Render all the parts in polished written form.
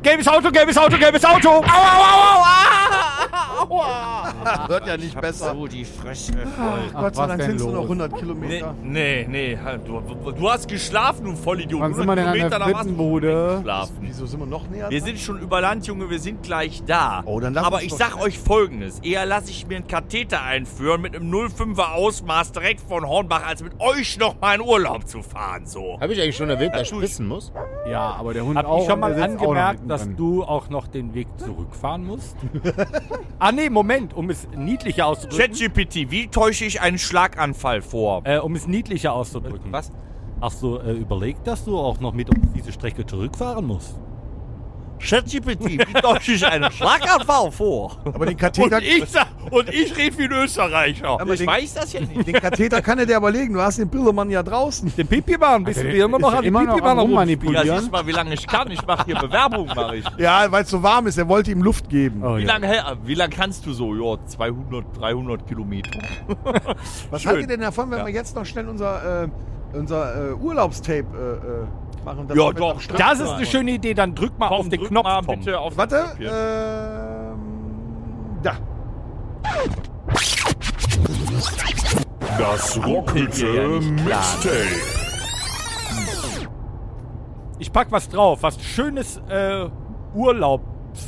gelbes Auto, gelbes Auto, gelbes Auto! Aua, aua, aua! Wird ja nicht besser. So, die Fresse. Gott sei was Dank denn sind es nur noch los? 100 Kilometer. Nee, halt, du hast geschlafen, du Vollidiot. Wann sind wir denn an der 100 Kilometer, da Frittenbude? geschlafen. Wieso sind wir noch näher? Wir dran? sind schon über Land, Junge, wir sind gleich da. Oh, dann lass Aber uns ich doch sag schnell. euch Folgendes. Eher lasse ich mir einen Katheter einführen mit einem 05er Ausmaß direkt von Hornbach, als mit euch noch mal in Urlaub zu fahren, so. Habe ich eigentlich schon erwähnt, dass ich pissen muss? Ja, aber der Hund Hab auch. ich schon und mal der sitzt auch noch angemerkt, dass mittendrin. du auch noch den Weg zurückfahren musst? Nee, Moment, um es niedlicher auszudrücken. ChatGPT, wie täusche ich einen Schlaganfall vor? Um es niedlicher auszudrücken. Was? Hast du überlegt, dass du auch noch mit uns diese Strecke zurückfahren musst? ChatGPT, wie täusche ich einen Schlaganfall vor? Aber den Katheter, Und ich rede wie ein Österreicher. Aber Ich den- weiß das ja nicht. den Katheter kann er dir aber legen. Du hast den Bildermann ja draußen. Den Pipi-Bahn, bist du immer noch an den immer noch Pipi-Bahn am Ja, Rummanipulieren? siehst mal, wie lange ich kann. Ich mache hier Bewerbung, mache ich. Ja, weil es so warm ist. Er wollte ihm Luft geben. Oh, Wie ja. lange kannst du so? Ja, 200, 300 Kilometer. Was schön. haltet ihr denn davon, wenn wir jetzt noch schnell unser Urlaubstape machen? dass Ja, wir doch, am Strand Das ist sein? eine schöne Idee, dann drück mal auf den drück Knopf, mal Tom. bitte auf Warte, den Knopf hier. da. Das Rockhütte Mixtape. Ich pack was drauf, was schönes Urlaub.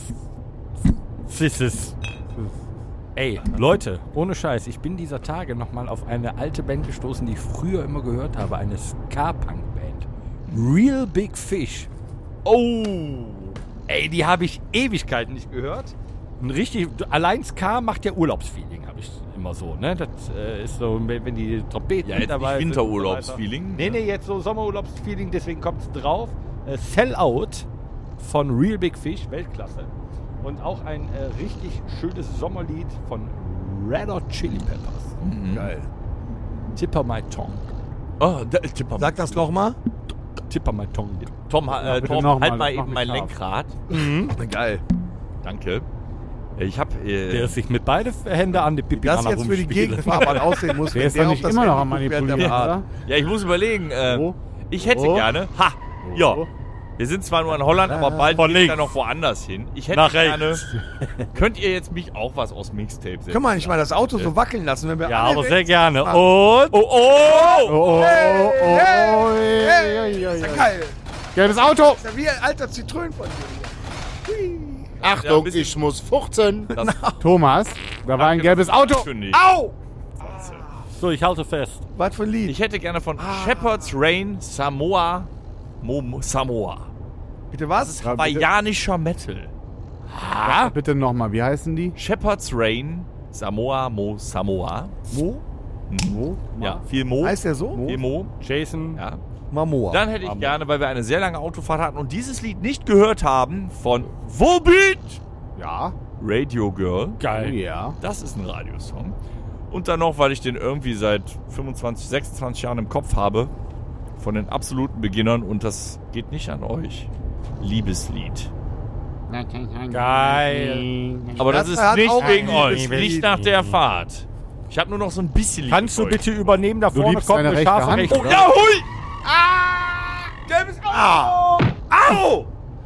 Sisses. Ey, Leute, ohne Scheiß, ich bin dieser Tage nochmal auf eine alte Band gestoßen, die ich früher immer gehört habe, eine Ska-Punk-Band. Real Big Fish. Oh! Ey, die habe ich Ewigkeiten nicht gehört. Und richtig, allein Ska macht ja Urlaubsfeeling, habe ich immer so, ne? Das ist so, wenn die Trompeten Ja, jetzt dabei nicht sind und so Winterurlaubsfeeling. weiter. Nee, jetzt so Sommerurlaubsfeeling, deswegen kommt es drauf. Sell Out von Real Big Fish, Weltklasse. Und auch ein richtig schönes Sommerlied von Red Hot Chili Peppers. Geil. Tipper My Tongue. Oh, Sag das nochmal. Tipper My Tongue. Tom, bitte Tom noch mal, halt mal das macht eben mich mein scharf. Lenkrad. Geil. Danke. Ich hab. Der sich mit beide Hände an die Pipi Das jetzt für die Gegenfahrbahn aussehen muss. Der wenn ist doch auf nicht das immer noch Handy am guckt, während der Manipulieren, fährt. oder? Ja, ich muss überlegen. Wo? Ich hätte Wo? gerne. Ha! Ja. Wir sind zwar nur in Holland, aber bald Von geht's ja links. noch woanders hin. Ich hätte Nach gerne. rechts. Könnt ihr jetzt mich auch was aus Mixtape setzen? Können wir nicht mal das Auto so wackeln lassen, wenn wir Ja, alle aber sehr rechts gerne. fahren? Und. Oh, oh! Oh, oh, Hey, oh, hey, oh, hey. oi, oi, oi, Ist ja oi. geil. Gelbes Auto! Ist ja wie ein alter Zitrön von dir. Hui. Ja, Achtung, ein bisschen- ich muss furzen. Thomas, da war ein gelbes Auto! Kündig. Au! So, ich halte fest. Was für ein Lied? Ich hätte gerne von Shepherd's Rain Samoa. Samoa. Bitte was? Ja, bitte, Hawaiianischer Metal. bitte nochmal, wie heißen die? Shepherd's Rain Samoa. Mo? Wo? Ja, viel Mo. Heißt der so? Viel Mo. Jason. Ja. Mamoa. Dann hätte ich gerne, weil wir eine sehr lange Autofahrt hatten und dieses Lied nicht gehört haben, von Volbeat Ja. Radio Girl. Oh Geil. ja. Das ist ein Radiosong. Und dann noch, weil ich den irgendwie seit 25, 26 Jahren im Kopf habe, von den absoluten Beginnern und das geht nicht an euch. Liebeslied. Geil. Aber das Das ist hat nicht auch wegen ein euch, Liebeslied. nicht nach der Fahrt. Ich habe nur noch so ein bisschen Lied Kannst du mit euch. bitte übernehmen? Da vorne liebst kommt deine eine rechte scharfe Hand, rechte. oder? Ja, hui! Gelbes Auto! Au!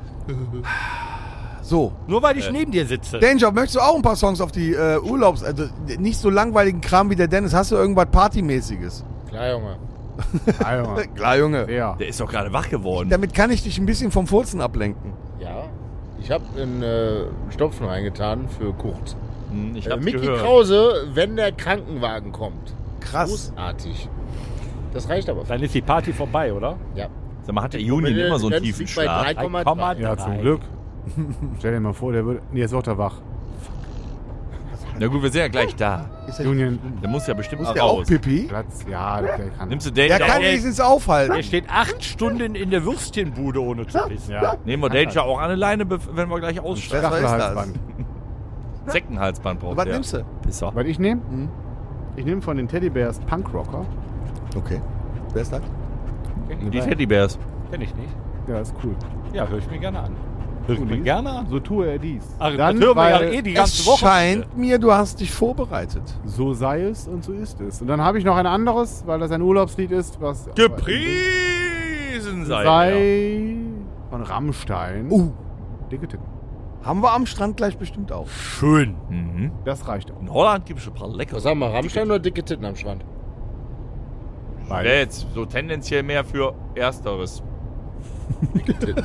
So. Nur weil ich neben dir sitze. Danger, möchtest du auch ein paar Songs auf die also nicht so langweiligen Kram wie der Dennis? Hast du irgendwas Partymäßiges? Klar, Junge. Ah, Junge. Klar, Junge. Ja. Der ist doch gerade wach geworden. Damit kann ich dich ein bisschen vom Furzen ablenken. Ja. Ich habe einen Stopfen reingetan für Kurt. Ich hab's Micky gehört. Krause, wenn der Krankenwagen kommt. Krass. Großartig. Das reicht aber. Dann ist die Party vorbei, oder? Ja. Sag mal, hat der Union immer so einen tiefen liegt bei Schlaf? 3,3. Ja, zum Glück. Stell dir mal vor, der würde. Nee, jetzt wird er wach. Na gut, wir sind ja gleich da. Union, Der muss ja bestimmt Muss mal der auch raus. Pipi? Platz. Ja, der kann. Nimmst du den? Der kann auch? wenigstens aufhalten. Der steht 8 Stunden in der Würstchenbude ohne zu pissen. Ja. Nehmen wir Danger auch an eine Leine, wenn wir gleich aussteigen. Was ist das? Stachelhalsband. Säckenhalsband braucht Was der. nimmst du? Pisser. Was ich nehme? Ich nehme von den Teddybärs Punkrocker. Okay. Wer ist das? Die Teddybärs. Kenn ich nicht. Ja, ist cool. Ja, höre ich mir gerne an. Höre ich mir gerne an. So tue er dies. Ach, Dann, das hören wir ja weil eh die Es ganze Woche. scheint mir, du hast dich vorbereitet. so sei es und so ist es. Und dann habe ich noch ein anderes, weil das ein Urlaubslied ist, was Gepriesen sei. er. sei von Rammstein. Dicke Titten. Haben wir am Strand gleich bestimmt auch. Schön. Mhm. Das reicht auch. In Holland gibt es ein paar leckere. Was sagen wir, Rammstein oder dicke Titten am Strand? Wäre jetzt so tendenziell mehr für Ersteres. Dicke Titten.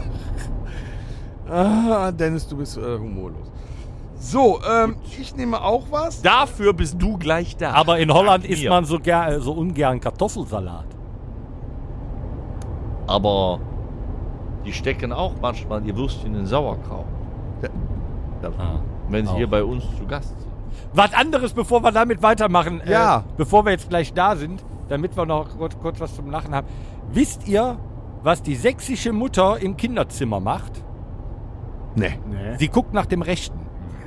Ah, Dennis, du bist humorlos. So, ich nehme auch was. Dafür bist du gleich da. Aber in Holland Dank isst mir. man so ungern Kartoffelsalat. Aber die stecken auch manchmal die Würstchen in Sauerkraut. Wenn sie Auch. hier bei uns zu Gast sind. Was anderes, bevor wir damit weitermachen. Ja. Bevor wir jetzt gleich da sind, damit wir noch kurz was zum Lachen haben. Wisst ihr, was die sächsische Mutter im Kinderzimmer macht? Nee. Nee. Sie guckt nach dem Rechten.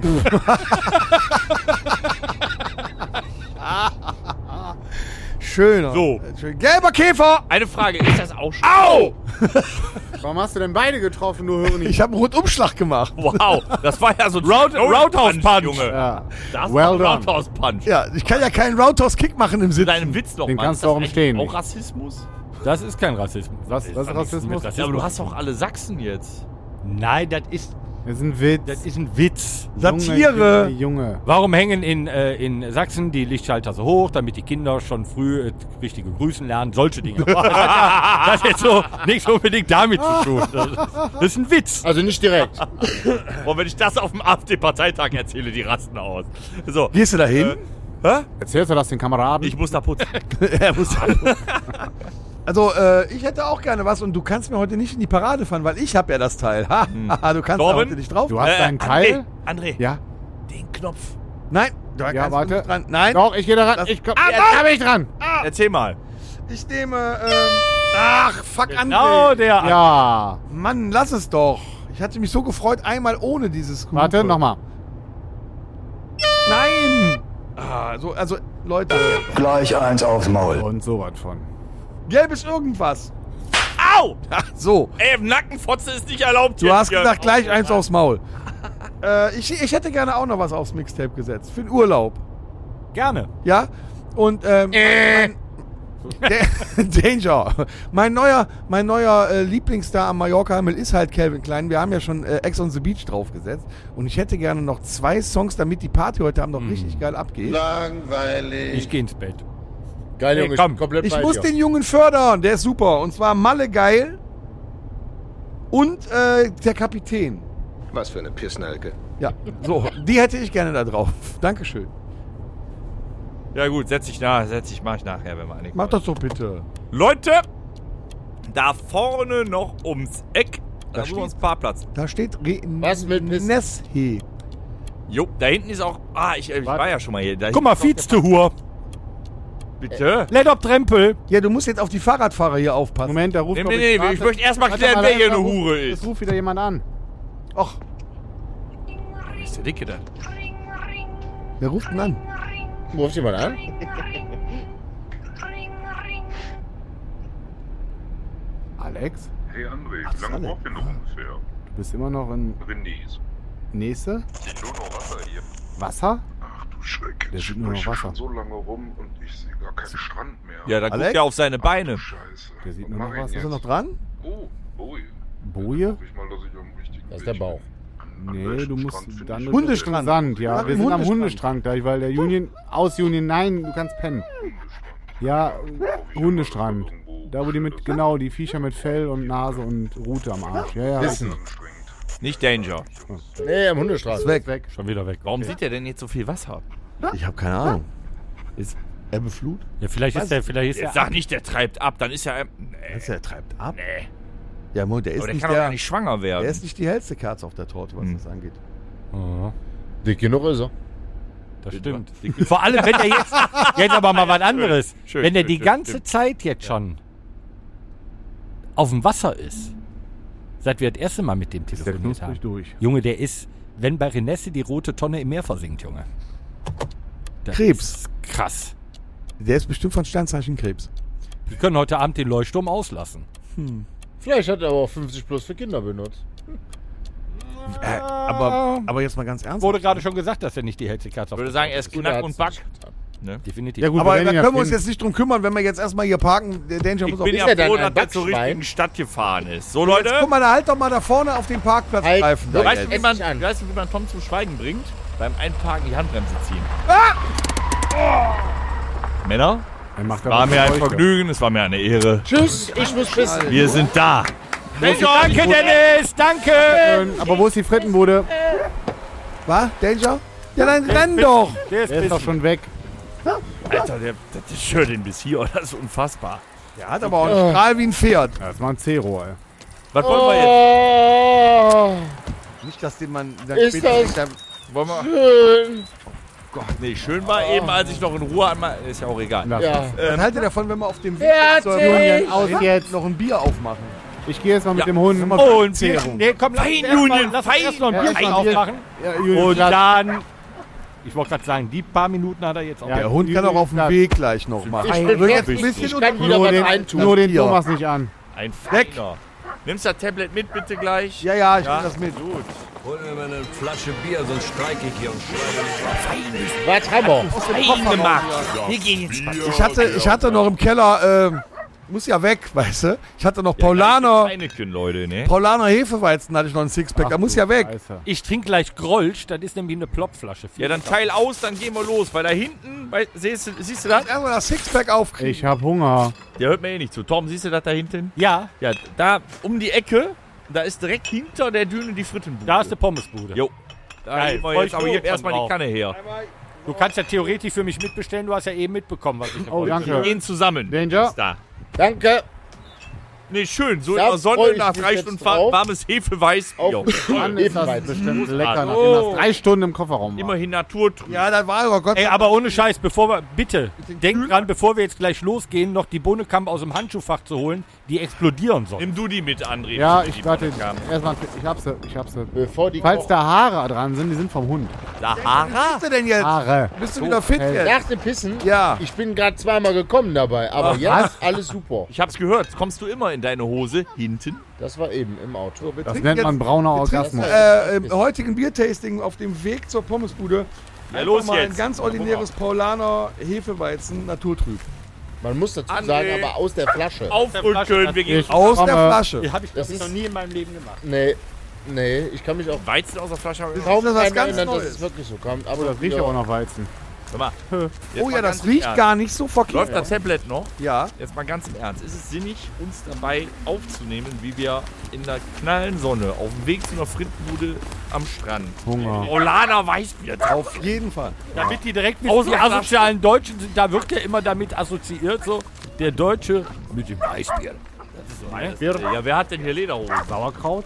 Schöner. So. Schön. Gelber Käfer! Eine Frage, ist das auch schon? Au! Warum hast du denn beide getroffen, du Hirni? Ich habe einen Rundumschlag gemacht. Wow, das war ja so ein Roundhouse Punch. Junge. Ja. Das Well war ein done. Roundhouse Punch. Ja, ich kann ja keinen Roundhouse-Kick machen im Zu Sitzen. deinem Witz noch Den mal. kannst Ist du auch das im Stehen eigentlich nicht. auch Rassismus? Das ist kein Rassismus. Was ist Rassismus? Ja, aber du hast doch alle Sachsen jetzt. Nein, das ist ein Witz. Das ist ein Witz. Satire. Junge. Warum hängen in Sachsen die Lichtschalter so hoch, damit die Kinder schon früh richtige Grüßen lernen? Solche Dinge. Das hat jetzt so nichts unbedingt damit zu tun. Das ist ein Witz. Also nicht direkt. Und wenn ich das auf dem AfD-Parteitag erzähle, die rasten aus. So, Gehst du da hin? Erzählst du das den Kameraden? ich muss da putzen. Er muss Also, ich hätte auch gerne was und du kannst mir heute nicht in die Parade fahren, weil ich habe ja das Teil. Ha, du kannst da Torben? heute nicht drauf. Du hast deinen Teil? André, Ja. den Knopf. Nein, da Ja, kannst du warte. nicht dran. Nein, Doch, ich gehe da ran. Das- Ich komm. Jetzt bin ich dran. Erzähl mal. ich nehme, ach, fuck Genau André. der. Ja. Mann, lass es doch. Ich hatte mich so gefreut, einmal ohne dieses Hupe. Warte, nochmal. Nein! Also, Leute, Gleich eins aufs Maul. Und sowas von. gelbes irgendwas. Au! Ach, so. Ey, im Nackenfotze ist nicht erlaubt. Du jetzt hast hier. gesagt, gleich eins aufs Maul. Ich hätte gerne auch noch was aufs Mixtape gesetzt. Für den Urlaub. Gerne. Ja? Und, Danger. Mein neuer Lieblingsstar am Mallorca-Himmel ist halt Calvin Klein. Wir haben ja schon Ex on the Beach draufgesetzt. Und ich hätte gerne noch 2 Songs, damit die Party heute Abend noch richtig geil abgeht. Langweilig. Ich gehe ins Bett. Geil, Hey, Junge, komm. ich bin komplett Ich bei muss dir. den Jungen fördern. Der ist super. Und zwar Malle geil und der Kapitän. Was für eine Pissnelke. Ja, so. Die hätte ich gerne da drauf. Dankeschön. Ja gut, mach ich nachher, wenn wir einig Mach das doch bitte. Leute, da vorne noch ums Eck, da steht- haben wir uns Parkplatz. Da steht Was mit Piss? Neshe. Jo, da hinten ist auch, ich war ja schon mal hier. Da Guck mal, hinten ist Vieztehur. auch der- Bitte? Let up Trempel. Ja, du musst jetzt auf die Fahrradfahrer hier aufpassen. Moment, da ruft Nee, glaub nee, Straße- ich möchte erst mal Warte klären, wer hier da eine ruft- Hure Es ist. ruft wieder jemand an. Ach, Wer ist der Dicke da? wer ruft denn an? Ruft jemand an? Alex, Hey André, wie lange braucht ihr noch ungefähr? du bist immer noch in Renés. Nächste? Sieht nur noch Wasser hier. Wasser? Ach du Schreck. Der Ich sieht nur noch spreche Wasser. schon so lange rum und ich sehe gar keinen Strand mehr. Ja, da guckt Alex? er auf seine Beine. Scheiße. Der sieht Was nur noch mach ich Wasser. Ist er jetzt? noch dran? Oh, Boje. Boje? Hoffe ich mal, dass ich am richtigen Das ist der Weg Bauch. bin. An Nee, welchem du musst Strand finde dann ich Hundestrand. Sand, ja. Nach Wir dem sind am Hundestrand. Hundestrand gleich, weil der Union, nein, du kannst pennen. Ja, Hundestrand. Da wo die mit, genau, die Viecher mit Fell und Nase und Rute am Arsch. Ja, ja. Wissen. Nicht Danger. Nee, am Hundestraße. Ist weg. Schon wieder weg. Warum sieht der denn jetzt so viel Wasser? Ich habe keine Ahnung. Ist- Ebbeflut? Ja, vielleicht ist der. Jetzt sag nicht, der treibt ab, dann ist ja. Was, der treibt ab? Nee. Ja, Moment, der ist Aber der nicht kann doch gar nicht schwanger werden. der ist nicht die hellste Kerze auf der Torte, was das angeht. Oh, Dick genug ist er. das stimmt. Vor allem, wenn der jetzt aber mal was anderes. Schön, wenn der schön, die schön, ganze stimmt. Zeit jetzt schon auf dem Wasser ist, seit wir das erste Mal mit dem Der telefoniert knusprig haben. durch. Junge, der ist, wenn bei Renesse die rote Tonne im Meer versinkt, Junge. Das Krebs. ist krass. Der ist bestimmt von Sternzeichen Krebs. Die können heute Abend den Leuchtturm auslassen. Vielleicht hat er aber auch 50 plus für Kinder benutzt. Aber jetzt mal ganz ernst. Wurde gerade schon gesagt, dass er nicht die hellste Kerze Ich auf würde der sagen, er ist Gut, Knack er und hat's Back. nicht getan. Ne? Definitiv. Ja gut, Aber wir da werden ihn können wir uns finden. jetzt nicht drum kümmern, wenn wir jetzt erstmal hier parken. Der Danger Ich muss auch bin Ist ja er dann froh, ein dass das zur Backschwein? richtigen Stadt gefahren ist. So, Jetzt, Leute. guck mal, halt doch mal da vorne auf den Parkplatz Halt, greifen. du Da Weißt jetzt. du, wie man Tom zum Schweigen bringt? Beim Einparken die Handbremse ziehen. Männer, Er macht war mir ein Vergnügen, es war mir eine Ehre. Tschüss, ich muss pissen. Wir sind da. Danke, Dennis, danke! Aber wo ist die Frittenbude? Was? Danger? Ja, dann renn doch. Der Der ist doch schon weg. Alter, das Shirt den bis hier, das ist unfassbar. Der hat aber auch einen Strahl wie ein Pferd. Ja, das war ein C-Rohr, ey. Was wollen wir jetzt? Oh, Nicht, dass den man dann Ist später das- nicht Wollen wir? schön. Gott, nee, schön war eben, als ich noch in Ruhe einmal. Ist ja auch egal. Lass Ja. es. Was haltet ihr davon, wenn wir auf dem Weg Fertig. zur Union Aus jetzt. noch ein Bier aufmachen? Ich gehe jetzt mal mit Ja. dem Hund. Und Wir, nee, komm, lass uns erst noch ein Ja, Bierchen Fein. aufmachen. Ja, Julian, Und Platz. dann, ich wollte gerade sagen, die paar Minuten hat er jetzt auch. Ja. Der Hund kann auch auf dem Weg gleich noch machen. Ich bin Wird jetzt ein fertig. bisschen Ich kann wieder nur was den, reintun. nur den Hier. Thomas nicht an. ein Weg. Feiner. Nimmst das Tablet mit, bitte gleich? Ja, ja, ich Ja. nehme das mit. Gut. Hol mir mal eine Flasche Bier, sonst streike ich hier und schreibe. Was haben wir? Fein gemacht. Wir gehen jetzt spazieren. Ich hatte noch im Keller, muss ja weg, weißt du? Ich hatte noch Paulaner Heineken, Leute, ne? Hefeweizen, hatte ich noch ein Sixpack, da muss ja weg. Scheiße. Ich trinke gleich Grolsch, das ist nämlich eine Plopflasche. Ja, dann teil aus, dann gehen wir los. Weil da hinten, siehst du das? Erstmal das Sixpack aufkriegen. Ich hab Hunger. Der hört mir eh nicht zu. Tom, siehst du das da hinten? Ja, Ja, da um die Ecke, da ist direkt hinter der Düne die Frittenbude. da ist eine Pommesbude. Jo. Da Geil, gehen wir voll jetzt, aber hier Sturm erstmal drauf. die Kanne her. Du kannst ja theoretisch für mich mitbestellen, du hast ja eben mitbekommen, was ich Oh, Wir danke. gehen zusammen. Danger. Ist da. Danke. Nee, schön. So Da in der freu Sonne ich nach mich 3 jetzt Stunden drauf. warmes Hefeweiß. Auf Jo. Mann, ist das Ebenfalls. bestimmt lecker, nachdem Oh. das 3 Stunden im Kofferraum war. Immerhin naturtrüb. Ja, das war aber Gott Ey, aber ohne Scheiß, bevor wir, bitte, denk dran, bevor wir jetzt gleich losgehen, noch die Bohnekamp aus dem Handschuhfach zu holen, die explodieren sollen. Nimm du die mit, André. Ja, Die ich warte. Bohnekamp. Erstmal, ich hab sie. Bevor die Falls da Haare dran sind, die sind vom Hund. Sahara? bist du denn jetzt? Haare. Bist du wieder fit jetzt? nach dem Pissen, Ja. ich bin gerade zweimal gekommen dabei, aber jetzt alles super. Ich hab's gehört. Kommst du immer in deine Hose hinten? Das war eben im Auto. Wir Das trinken nennt jetzt man brauner Orgasmus. im heutigen Biertasting auf dem Weg zur Pommesbude. Ja, Einfach los mal ein jetzt. ganz ordinäres Paulaner Hefeweizen, naturtrüb. Man muss dazu André. sagen, aber aus der Flasche. Aufrücken, wir gehen. Ich Aus der komme. Flasche. Die habe ich, Das das ist- noch nie in meinem Leben gemacht. Nee, ich kann mich auch Weizen aus der Flasche. haben wir kaum Das ist was daran ganz erinnern, dass Neues. es wirklich so kommt. Aber Oh, das riecht auch noch Weizen. Sag mal. Jetzt Oh mal ja, das ganz im riecht Ernst. gar nicht so verkehrt. Läuft das Tablet noch? Ja. Jetzt mal ganz im Ernst. Ist es sinnig, uns dabei aufzunehmen, wie wir in der knallen Sonne auf dem Weg zu einer Frittenbude am Strand Hunger. Olaner Weißbier drauf. Auf jeden Fall. Damit die direkt wissen, Aus die der Flasche. asozialen Deutschen sind, da wird ja immer damit assoziiert, so, der Deutsche mit dem Weißbier. Ja, wer hat denn hier Lederhosen? Sauerkraut?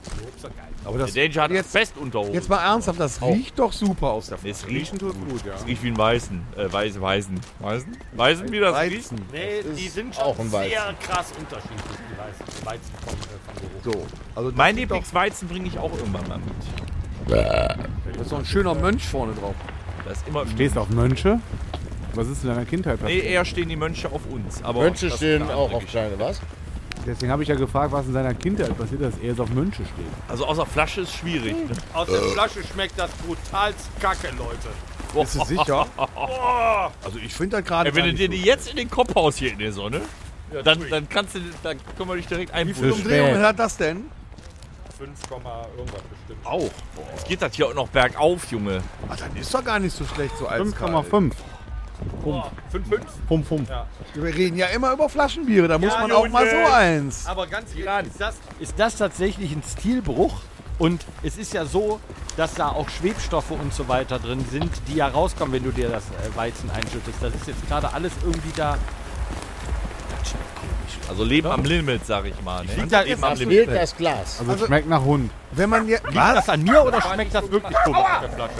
Aber das, Der Danger hat jetzt- Festunterhosen. jetzt mal ernsthaft, das riecht doch super aus der Nee, Flasche. es riecht, tut gut, ja. es riecht wie ein Weißen. Weißen? Wie das riecht? Weizen. Nee, die sind schon auch ein Weizen. sehr krass unterschiedlich, die Weizen vom Geruch. So. Also das Mein riecht doch- Lieblingsweizen bringe ich auch irgendwann mal mit. Da ist so ein schöner Mönch vorne drauf. Das ist immer. Stehst du auf Mönche? Was ist in deiner Kindheit Nee, passiert? eher stehen die Mönche auf uns. Aber Mönche das ist stehen eine auch andere auf Geschichte. kleine, was? Deswegen habe ich ja gefragt, was in seiner Kindheit passiert, dass er jetzt auf Mönche steht. Also außer Flasche ist schwierig. Ne? Aus der Flasche schmeckt das brutalst kacke, Leute. Bist du sicher? Also ich finde das gerade Ey, wenn gar du dir nicht die jetzt in den Kopf haust hier in der Sonne, dann kannst du, dann können wir dich direkt so. Wie viele einpushen. Umdrehungen hat das denn? 5, irgendwas bestimmt. Auch. Es geht das hier auch noch bergauf, Junge. Ach, dann ist doch gar nicht so schlecht so als 5,5. 5,5? Pump, pump. Wir reden ja immer über Flaschenbiere, da muss Ja, man auch mal so Junge. eins. Aber ganz ehrlich, ist das tatsächlich ein Stilbruch? Und es ist ja so, dass da auch Schwebstoffe und so weiter drin sind, die ja rauskommen, wenn du dir das Weizen einschüttest. Das ist jetzt gerade alles irgendwie da. Das schmeckt komisch. Also Leben am Limit, sag ich mal. Ne? Liegt da- Leben am Das Limit. fehlt das Glas. Also, Also- schmeckt nach Hund. Wenn man jetzt. Liegt das an mir oder schmeckt das wirklich komisch auf der Flasche?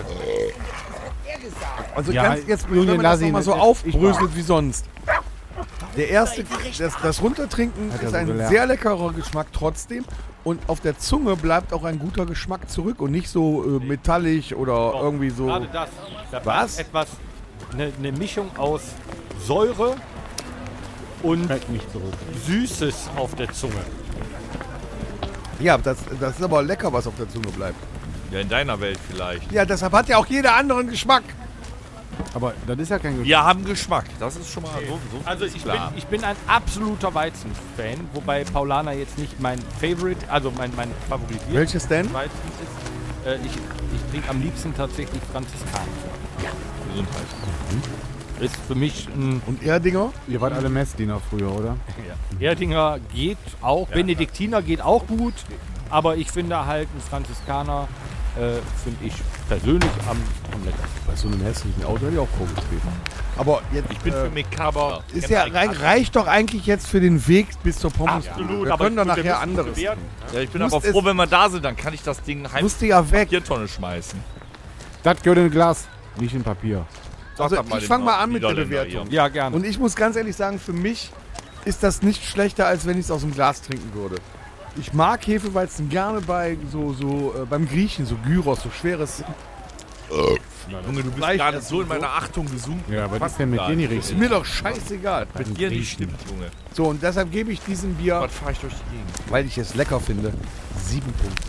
Also Ja, ganz, jetzt, Julian, wenn man das lass ihn, nochmal so ich aufbröselt wie sonst. Der erste, das Runtertrinken Hat er ist so ein gelernt. sehr leckerer Geschmack trotzdem. Und auf der Zunge bleibt auch ein guter Geschmack zurück und nicht so metallig oder irgendwie so. Gerade das. Da Was? bleibt etwas, eine Mischung aus Säure und Schmeckt nicht zurück. Süßes auf der Zunge. Ja, das ist aber lecker, was auf der Zunge bleibt. Ja, in deiner Welt vielleicht. Ja, deshalb hat ja auch jeder anderen Geschmack. Aber das ist ja kein Geschmack. Wir haben Geschmack. Das ist schon mal so Also ist ich klar. bin ein absoluter Weizen-Fan, wobei Paulaner jetzt nicht mein Favorite, also mein favorisiert Welches denn? Weizen ist. Ich trinke am liebsten tatsächlich Franziskaner. Gesundheit. Ist für mich ein Und Erdinger? Ihr wart alle Messdiener früher, oder? Erdinger geht auch, Benediktiner geht auch gut, aber ich finde halt ein Franziskaner, finde ich persönlich am leckersten. Bei so einem hässlichen Auto hätte ich auch vorgetreten. Aber jetzt, Ich bin für Mekaber. ist ja, reicht doch eigentlich jetzt für den Weg bis zur Pommes. Absolut, Wir aber können doch wir nachher müssen anderes. bewerten. Ja, ich bin Musst aber froh, wenn wir da sind, dann kann ich das Ding Musste ja weg. Papiertonne schmeißen. Das gehört in ein Glas, nicht in Papier. Sag Also das mal ich den fange mal an mit der Niederländer Bewertung. Ja, gerne. Und ich muss ganz ehrlich sagen, für mich ist das nicht schlechter, als wenn ich es aus dem Glas trinken würde. Ich mag Hefeweizen gerne bei beim Griechen, so Gyros, so schweres. Junge, du bist Fleisch gerade essen so in und so. meiner Achtung gesunken. Ja, was Was ist denn mit dir nicht Ist richtig? mir doch scheißegal. Mit dir nicht stimmt, Junge. So, und deshalb gebe ich diesem Bier, Was fahre ich durch die Gegend? weil ich es lecker finde, 7 Punkte.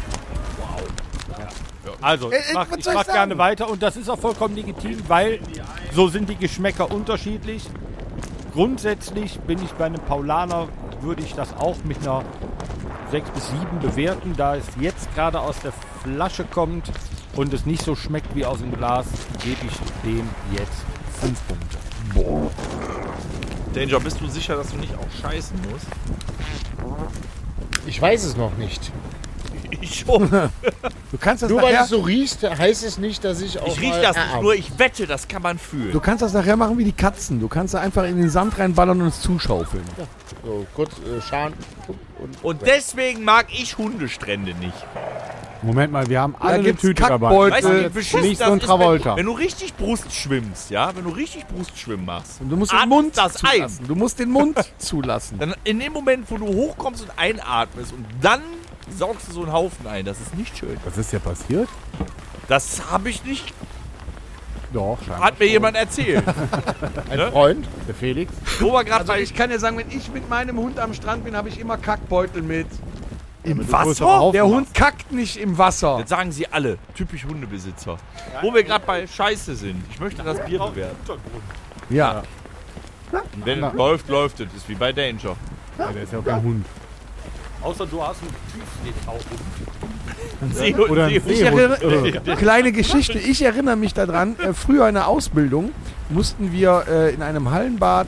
Also, was ich soll mach ich gerne sagen? weiter und das ist auch vollkommen legitim, weil so sind die Geschmäcker unterschiedlich. Grundsätzlich bin ich bei einem Paulaner, würde ich das auch mit einer 6 bis 7 bewerten. Da es jetzt gerade aus der Flasche kommt und es nicht so schmeckt wie aus dem Glas, gebe ich dem jetzt 5 Punkte. Danger, bist du sicher, dass du nicht auch scheißen musst? Ich weiß es noch nicht. Ich schon. Du kannst das Nur weil nachher, es so riecht, heißt es nicht, dass ich auch Ich riech mal das nicht, nur ich wette, das kann man fühlen. du kannst das nachher machen wie die Katzen. Du kannst da einfach in den Sand reinballern und es zuschaufeln. So, kurz Scharen. Und deswegen mag ich Hundestrände nicht. Moment mal, wir haben alle eine gibt's Tüte dabei. Kackbeutel. Weißt du, wie Äh, beschissen nicht so das ein ist, Travolta. wenn du richtig Brust schwimmst, ja? Wenn du richtig Brustschwimmen machst. Und du musst den atmest Mund das zulassen. Du musst den Mund zulassen. Dann in dem Moment, wo du hochkommst und einatmest und dann saugst du so einen Haufen ein. Das ist nicht schön. Was ist ja passiert? Das habe ich nicht, Doch, scheinbar. hat mir jemand erzählt. Ein Freund. Der Felix? Wo wir gerade Also bei ich kann ja sagen, wenn ich mit meinem Hund am Strand bin, habe ich immer Kackbeutel mit. im größere Wasser. Haufen Der machst. Hund kackt nicht im Wasser. Das sagen sie alle. Typisch Hundebesitzer. Wo wir gerade bei Scheiße sind. Ich möchte das Bier bewerten. Ja. Und wenn es läuft, läuft es. Ist wie bei Danger. Ja, der ist ja auch kein Hund. Außer du hast einen Tiefseetauchen. Oder ein Ich Seehund. erinnere, kleine Geschichte. Ich erinnere mich daran, früher in der Ausbildung mussten wir in einem Hallenbad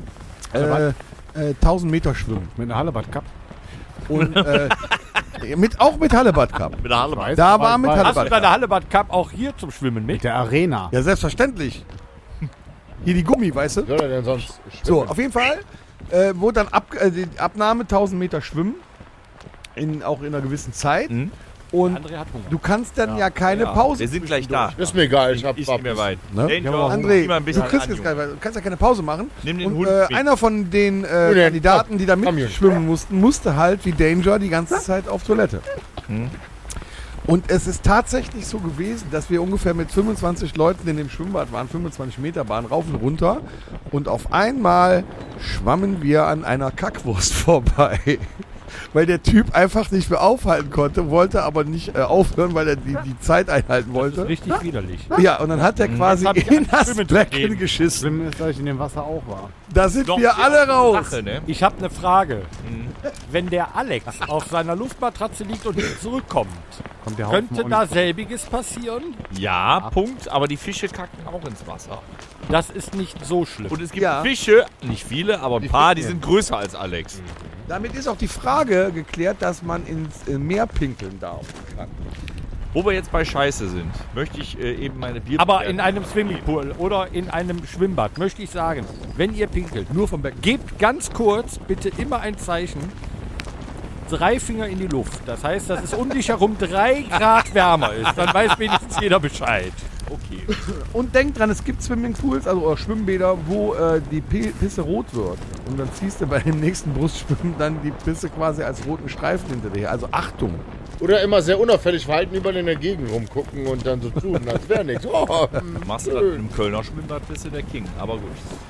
1000 Meter schwimmen. Mit einer Hallerbad-Cup. Und auch mit Hallenbad Cup. Mit der Halle. Weiß, Da aber war mit weiß. Hast du Hallenbad bei der Cup. Hallenbad Cup auch hier zum Schwimmen mit? Mit der Arena. Ja, selbstverständlich. Hier die Gummi, weißt du? Soll er denn sonst So, schwimmen? auf jeden Fall wurde dann die Abnahme 1000 Meter schwimmen. Auch in einer gewissen Zeit. Mhm. Und André hat Hunger. du kannst dann ja keine Pause. Wir sind gleich da. Ist mir egal, ich hab Ich nicht mehr weit. Ne? Danger, André, zieh mal ein du bisschen kriegst an, jetzt Junge. gleich, du kannst ja keine Pause machen. Nimm den Und Hund mit. einer von den nee, Kandidaten, die da komm hier. mitschwimmen mussten, musste halt wie Danger die ganze Zeit auf Toilette. Hm. Und es ist tatsächlich so gewesen, dass wir ungefähr mit 25 Leuten in dem Schwimmbad waren, 25 Meter Bahn rauf und runter. Und auf einmal schwammen wir an einer Kackwurst vorbei. Weil der Typ einfach nicht mehr aufhalten konnte, wollte aber nicht aufhören, weil er die Zeit einhalten Das ist wollte. richtig widerlich. Ja, und dann hat er quasi hab ich in an das Schwimmen Becken gesehen. geschissen. Schlimm ist, dass ich in dem Wasser auch war. Da sind Doch, wir alle raus. Sache, ne? Ich habe eine Frage. Wenn der Alex auf seiner Luftmatratze liegt und nicht zurückkommt, Kommt der Haufen könnte auch da nicht- selbiges passieren? Ja, Punkt. Aber die Fische kacken auch ins Wasser. Das ist nicht so schlimm. Und es gibt Ja. Fische, nicht viele, aber ein paar, die sind größer als Alex. Damit ist auch die Frage geklärt, dass man ins Meer pinkeln darf. Wo wir jetzt bei Scheiße sind, möchte ich eben meine Bier. Aber in einem Swimmingpool oder in einem Schwimmbad möchte ich sagen, wenn ihr pinkelt, nur vom Becken, gebt ganz kurz bitte immer ein Zeichen, 3 Finger in die Luft. Das heißt, dass es um dich herum 3 Grad wärmer ist. Dann weiß wenigstens jeder Bescheid. Okay. Und denkt dran, es gibt Swimmingpools, also oder Schwimmbäder, wo die Pisse rot wird. Und dann ziehst du bei dem nächsten Brustschwimmen dann die Pisse quasi als roten Streifen hinter dir. Also Achtung. Oder immer sehr unauffällig verhalten, überall in der Gegend rumgucken und dann so tun, als wäre nichts. Oh, Machst du das im Kölner Schwimmbad, bist du der King. Aber gut.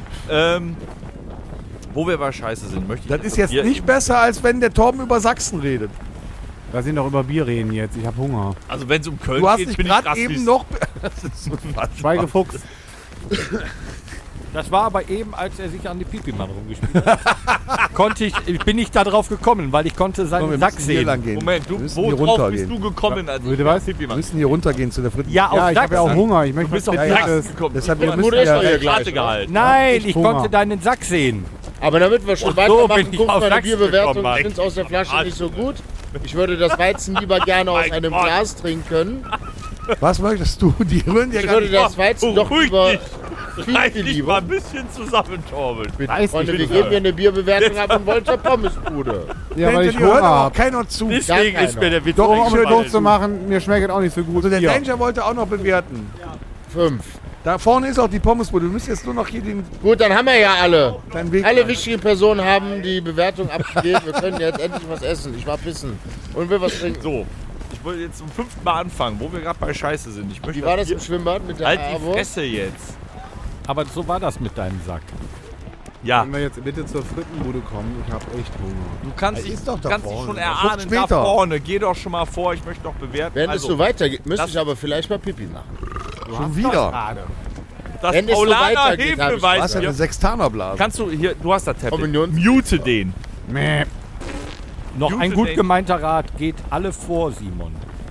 Wo wir bei Scheiße sind, möchte ich. Das ist jetzt nicht besser, als wenn der Torben über Sachsen redet. Lass ihn doch über Bier reden jetzt. Ich hab Hunger. Also, wenn es um Köln Du hast geht, dich bin ich gerade rassistisch. eben noch... Das ist so falsch. Schweigefuchs. Das war aber eben, als er sich an die Pipi-Mann rumgespielt hat. Bin ich da drauf gekommen, weil ich konnte Komm, seinen wir Sack müssen hier sehen. lang gehen. Moment, Wir müssen wo hier drauf runtergehen. bist du gekommen, als Bitte was? Wir müssen hier runtergehen zu der Fritten. Ja, auf Ja, ich habe ja auch Sachsen. Hunger. Ich möchte Du bist doch was auf ja. Sachsen gekommen. Deshalb, wir Gut, müssen ist doch hier ja, gleich. Karte gehalten. Nein, echt ich Hunger. konnte deinen Sack sehen. Aber damit wir schon Und so bin weitermachen, ich gucken auf wir die Sachsen Bierbewertung. gekommen, Ich finde es aus der Flasche nicht so gut. Ich würde das Weizen lieber gerne aus einem Gott. Glas trinken. was möchtest du? Die rühren dir Ich gar würde nicht. das Weizen doch Beruhig lieber dich. viel, Reiß viel dich mal ein lieber. bisschen zusammen, Torben. Freunde, wir geben hier eine Bierbewertung ab und wollen zur Pommesbude. Ja, weil ich Danger, hört Hunger aber auch habe. keiner zu. Deswegen ist mir der Witz Doch, um mir eingefallen. doof zu machen, mir schmeckt auch nicht so gut. Also der Hier. Danger wollte auch noch bewerten. 5. Da vorne ist auch die Pommesbude. Du müsst jetzt nur noch hier den Gut, dann haben wir ja alle. deinen Weg. Alle wichtigen Personen haben die Bewertung abgegeben. Wir können jetzt endlich was essen. Ich war pissen und will was trinken. So, ich wollte jetzt zum 5. Mal anfangen, wo wir gerade bei Scheiße sind. Ich möchte Wie war das hier- im Schwimmbad mit der Halt die AWO? Fresse jetzt. Aber so war das mit deinem Sack. Ja, Wenn wir jetzt bitte zur Frittenbude kommen, ich habe echt Hunger. du kannst dich, ist doch da kannst dich vorne. schon Das kommt erahnen, da später. vorne. Geh doch schon mal vor, ich möchte noch bewerten. Wenn also, es so weitergeht, müsste das- ich aber vielleicht mal Pipi machen. Schon wieder. das wenn es so Paulaner weitergeht, hab ich- Was Hefeweiß. ja eine Sextanerblase. Kannst du hier, du hast das Tablet. Kommunions- Mute den. Mäh. Noch Gute ein gut Ding. gemeinter Rat, geht alle vor, Simon.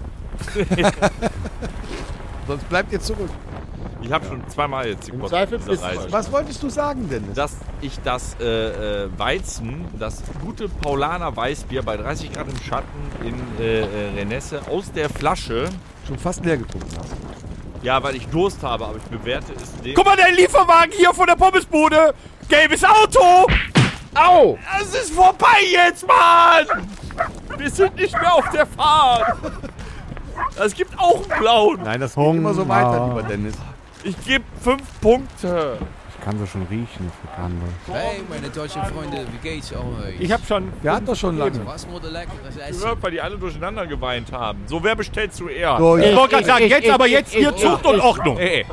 Sonst bleibt ihr zurück. Ich habe schon zweimal jetzt Im Zweifel dieser bist du Reise. es. Was wolltest du sagen, Dennis? Dass ich das Weizen, das gute Paulaner Weißbier bei 30 Grad im Schatten in Renesse aus der Flasche, Schon fast leer getrunken hast. ja, weil ich Durst habe, aber ich bewerte es den. Guck mal, der Lieferwagen hier von der Pommesbude! Gelbes Auto! Au! Es ist vorbei jetzt, Mann! Wir sind nicht mehr auf der Fahrt! Es gibt auch einen blauen. Nein, das geht immer so weiter, lieber Dennis. Ich gebe 5 Punkte. Ich kann sie schon riechen, Frikandel. Hey, meine deutschen Freunde, wie geht's euch? Ich hab schon. Der hat doch schon lange. Was wurde leckeres Ich Essen? höre, weil die alle durcheinander geweint haben. So, wer bestellt zuerst? So, Ich jetzt. wollte gerade sagen, jetzt aber jetzt hier Zucht und Ordnung. Ey,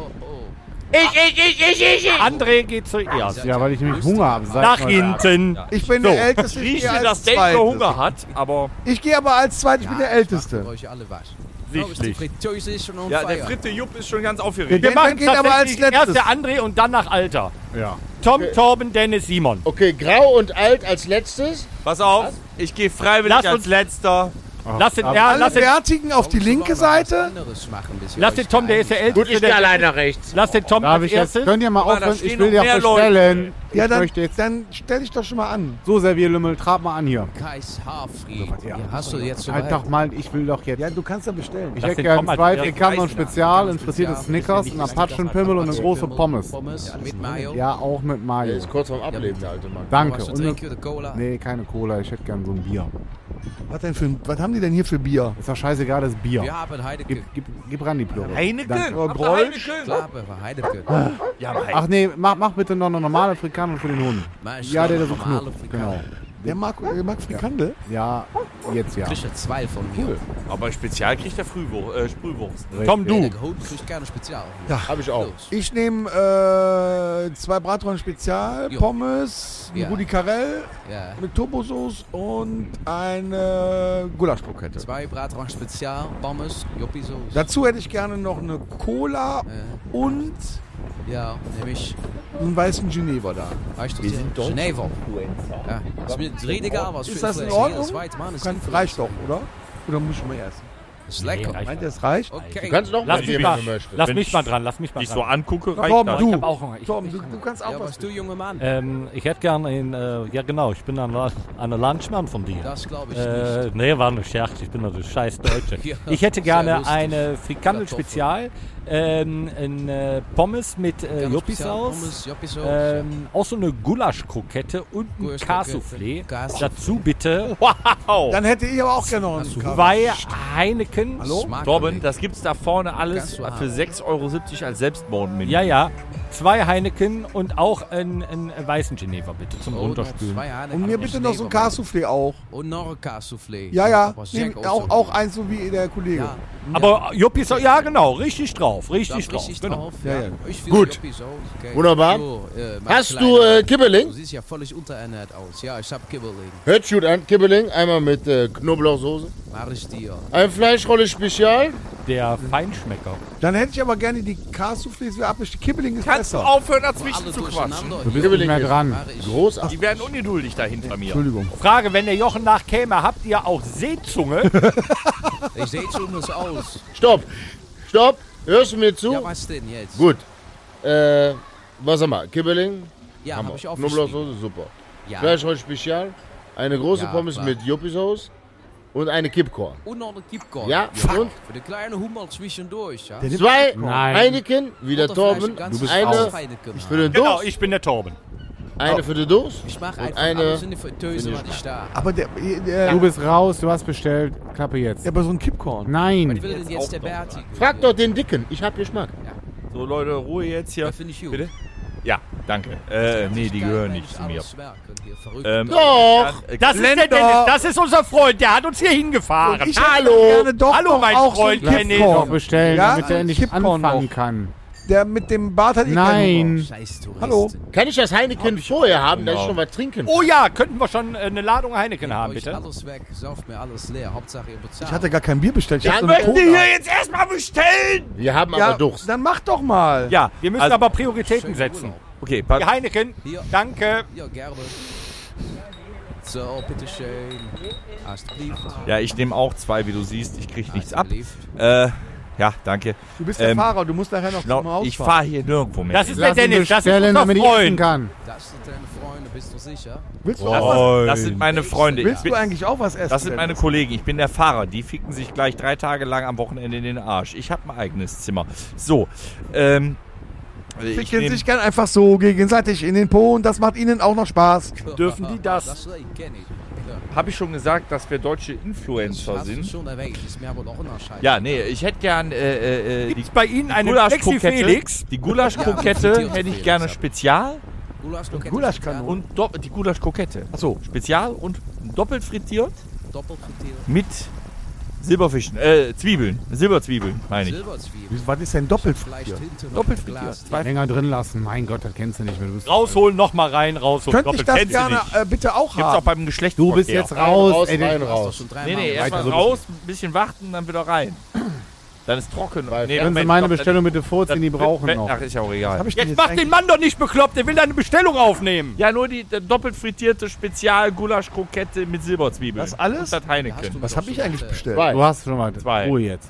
André geht zuerst. Ja, weil ich nämlich Hunger habe. Nach hinten. Ich bin So. der Älteste. ich gehe rieche, als dass Dave Zweites. noch Hunger hat, aber Ich gehe aber als Zweites. Ich bin der Ich Älteste. mache euch alle was. Richtig. Die Fritteuse ist schon on ja, der fire. Fritte Jupp ist schon ganz Der aufgeregt. Wir Denver machen geht aber als tatsächlich erst letztes. der André und dann nach Alter. Ja. Tom, Torben, Dennis, Simon. Okay, grau und alt als letztes. Pass auf, ich gehe freiwillig Lass als uns- letzter. Lass den, aber ja, Alle lass den, Bärtigen auf die linke Seite. lass den Tom, der ist der Gut, Älteste. ich gehe Der, allein nach rechts. lass den Tom Darf als ich jetzt? erstes. Könnt ihr mal Guck mal, da aufhören? stehen Ich will noch ja mehr Leute. bestellen. Ja, Ich dann, möchte jetzt. dann stell dich doch schon mal an. So, Servierlümmel, trab mal an hier. Kais Haarfried. Ja. Ja, hast du jetzt so Halt doch mal, ich will doch jetzt. Ja, du kannst ja bestellen. Ich Lass hätte den gern Tom als 2 erstes. Frikandel und Spezial, ein frittiertes Spezial. Snickers, einen Apachenpimmel und eine große Pommes. Mit Mayo. Ja, auch mit Der Mayo. ist kurz vorm Ableben, der alte Mann. Danke. Was Und trinken oder Cola? nee, keine Cola, ich hätte gern so ein Bier. Was haben die denn hier für Bier? Ist doch scheißegal, das Bier. Wir haben Heineken. Gib ran die Plöre. Heineken? Danke. Habt ihr Grolsch? Heineken? Klar, wir haben Heineken. Ja, aber Ach nee, mach bitte noch eine normale Frikandel für den Hund. Mein Ja, der so normale knurrt. Frikandel. Genau. Der mag Frikandel? Ja, jetzt ja. Kriegst du 2 von mir. aber Spezial kriegt der Sprühwurst. Tom, Ja, du. der Gehut kriegst gerne Spezial. Hab ich auch. Los. Ich nehme 2 Bratrollen Spezial, Jo. Pommes, ein Ja. Rudi Carell Ja. mit Turbosauce und eine Gulaschkrokette. 2 Bratraum Spezial, Pommes, Joppi-Sauce. Dazu hätte ich gerne noch eine Cola und Ja, nämlich. einen weißen Geneva da. Weißt du, Geneva. Ja, ist mir egal, was Ist für das in Fleisch. Ordnung? Jedes zweite Mal ist gut. Reicht doch, oder? Oder muss ich mal essen? Ist lecker. Nee, Meint ihr, es reicht? Okay. Du kannst noch Lass mal mich geben, mal, wenn du möchtest. lass Wenn mich ich mal dran, lass mich mal Dich dran. so angucke, reicht Torben, das. du. Ich hab auch Hunger. Torben, du kannst auch Ja, was was du, junger Mann? Ich hätte gerne ja genau, ich bin ein Landsmann von dir. Das glaube ich nicht. Nee, war nur Scherz, ich bin nur der scheiß Deutsche. Ja, Ich hätte sehr gerne lustig. eine Frikandel Kartoffel. Spezial, ein Pommes mit Joppi-Sauce, Pommes, Joppi-Sauce. auch so eine Gulaschkrokette und ein Gulaschkrokette, Cassoufflé. Cassoufflé. Dazu bitte Wow! Dann hätte ich aber auch gerne noch einen Kaffee. 2 Heineken. Hallo? Torben, das gibt's da vorne alles Kannst du für haben. 6,70 Euro als Selbstmordmenü. Ja, ja. 2 Heineken und auch einen weißen Geneva bitte zum Runterspülen. Und mir bitte noch so ein Cassoufflé auch. Und noch ein Cassoufflé. Ja, ja. Aber sehr Nehm groß. auch eins, so wie der Kollege. Ja, Aber Joppi-Sauce, ja genau, richtig drauf, da richtig drauf. richtig Genau. drauf. Ja, ja. Ich will Gut. Joppi-Sauce, okay. Wunderbar. So, mein Hast du Kleiner, Kibbeling? Du siehst ja völlig unterernährt aus. Ja, ich hab Kibbeling. Hört gut an, Kibbeling. Einmal mit Knoblauchsoße. Mach ich dir. Ein Fleischrolle Spezial. der Feinschmecker. Dann hätte ich aber gerne die Kassoufflés wieder abgestellt. Kibbeling ist Kannst du besser. aufhören, dazwischen zu quatschen? Du bist nicht mehr dran. Großartig. Die werden ungeduldig da hinter mir. Entschuldigung. Frage, wenn der Jochen nachkäme, habt ihr auch Seezunge? Ich sehe schon was aus. Stopp. Hörst du mir zu? Ja, was denn jetzt? Gut. Was haben wir? Kibbeling? Ja, Haben habe ich wir. aufgeschrieben. Knoblauchsoße, super. Ja. Fleischrollen Spezial. Eine große Ja, Pommes klar. mit Yuppie-Sauce. Und eine Kippkorn. Und noch ein Kippkorn. Ja, und Für den kleinen Hummer zwischendurch, ja? Der- 2 Nein. Heineken, wieder Oder Torben. vielleicht ganz Du bist eine eine Heineken für den Genau, Durst, ich bin der Torben. eine für den Durst Ich mache und einfach eine... alles in die Fritteuse, was ich da. Aber Du bist raus, du hast bestellt. Klappe jetzt. aber so ein Kippkorn. Nein. Was will denn jetzt der Berti? Frag doch den Dicken, ich hab Geschmack. So, Leute, Ruhe jetzt hier. Das finde ich gut. Bitte? Ja, danke. Nee, die gehören nicht zu mir. Doch! Das ist der Dennis, das ist unser Freund, der hat uns hier hingefahren. Ich hätte gerne doch Hallo, noch mein auch Freund, so ein Dennis. Doch Kippkorn. bestellen, Ja? damit er endlich Kippkorn anfangen noch. kann. Der mit dem Bart hat Nein. Hallo? Kann ich das Heineken vorher haben, dass ich Genau. schon was trinken Oh ja, könnten wir schon eine Ladung Heineken haben, Euch bitte? alles weg, sauft mir alles leer. Hauptsache ihr bezahlt. Ich hatte gar kein Bier bestellt. Ich Ja, hab so eine möchte Cola. jetzt erstmal bestellen! Wir haben Ja, aber Durst. dann mach doch mal. Ja, Wir müssen also, aber Prioritäten setzen. okay, Die Heineken, Hier. danke. Ja, gerne. So, bitteschön. Alsjeblieft. ja, ich nehme auch 2, wie du siehst. Ich krieg nichts ab. Alsjeblieft. Ja, danke. Du bist der Ähm, Fahrer, du musst nachher noch zum Haus Ich fahren. fahre hier nirgendwo mehr. Das ist der Lass ihn Dennis, das ist bestellen, unser damit ich essen Freund. kann. Das sind deine Freunde, bist du sicher? Willst du das, auch was? das sind meine Freunde. Willst du eigentlich auch was essen? Das sind meine Kollegen. Ich bin der Fahrer. Die ficken sich gleich 3 Tage lang am Wochenende in den Arsch. Ich habe mein eigenes Zimmer. So, ich Ficken nehm, sich gern einfach so gegenseitig in den Po und das macht ihnen auch noch Spaß. Dürfen die das? Das kenne ich. Ja. habe ich schon gesagt, dass wir deutsche Influencer Das hast du sind? schon erwähnt. Ist mir aber noch unterscheiden. Ja, nee, ich hätte gern die Gibt's bei Ihnen einen Flexi Gulaschkrokette. Felix? Die Gulaschkrokette Ja, hätte ich Felix, gerne ja. Spezial Gulaschkanone. und die Gulaschkrokette. Achso. Spezial und doppelt frittiert Doppelt frittiert. mit Silberfischen, Zwiebeln, Silberzwiebeln, meine ich. Silberzwiebeln. Was ist denn doppelt Vielleicht frittiert? hinten noch Doppelt ein frittiert. Glas. 2 Länger drin lassen. Mein Gott, das kennst du nicht mehr. Du bist Rausholen, nochmal rein, rausholen. Könnte ich Doppelt das kennst du gerne nicht. bitte auch Gibt's auch haben? beim Geschlechtsverkehr. Du bist jetzt Rein, raus. raus, ey, rein, Du hast raus. doch schon dreimal Nee, nee, gesagt. erstmal raus, ein bisschen warten, dann wieder rein. Dann ist trocken. Weil- Nee, Können Sie Moment, meine stopp, Bestellung bitte vorziehen, die brauchen das- noch. Ach, ist ja auch egal. Hab ich denn Jetzt mach den Mann doch nicht bekloppt, der will deine Bestellung aufnehmen. Ja, nur die doppelt frittierte Spezial-Gulaschkrokette mit Silberzwiebeln. Das alles? Und das Heineken. Was habe ich eigentlich bestellt? Zwei. Du hast schon mal 2. Ruhe jetzt.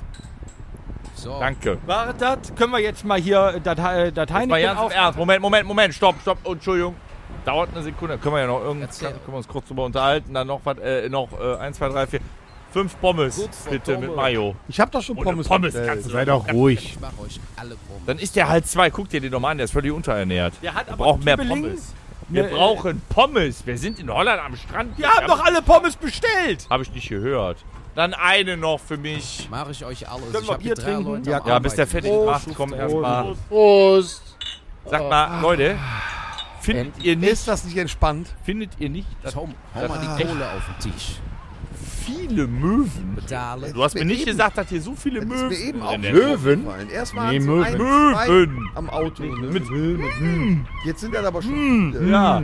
So. Danke. Wartet, können wir jetzt mal hier das Mal Heineken ganz im auf... Ernst. Moment, stopp, oh, Entschuldigung. Dauert eine Sekunde. Können wir ja noch Erzähl. können wir uns kurz drüber unterhalten. Dann noch was, 1, 2, 3, 4, 5 Pommes, Gut, bitte, mit Pommes. Mayo. Ich habe doch schon Ohne Pommes Pommes bestellt. kannst du Sei doch ruhig. Ich mach euch alle Pommes. Dann ist der halt 2. Guck dir den doch mal an, der ist völlig unterernährt. Der hat Wir aber brauchen mehr Kibbeling. Pommes. Wir Ne, brauchen Pommes. Wir sind in Holland am Strand. Wir haben doch alle Pommes bestellt. Habe ich nicht gehört. Dann eine noch für mich. Mach ich euch alles. Können Ich wir hab Bier hier 3 trinken? Leute Ja, am Ja, bis der Arbeiten. fertig macht, komm erstmal. Prost! Sag mal, Leute, findet ihr Ist das nicht entspannt? nicht, dass Hau mal die Kohle auf den Tisch. viele Möwen? Bezahlen. Du hast mir mir nicht eben- gesagt, dass hier so viele Das ist Möwen mir eben auch drin Möwen? aufgefallen. Erst waren Nee, es Möwen. 1, Möwen. 2 am Auto. Ne? Mit Jetzt sind das aber schon viele. Ja.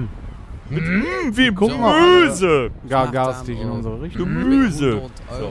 Wie im Guck mal. Gemüse. Gar garstig in unsere Richtung. Gemüse.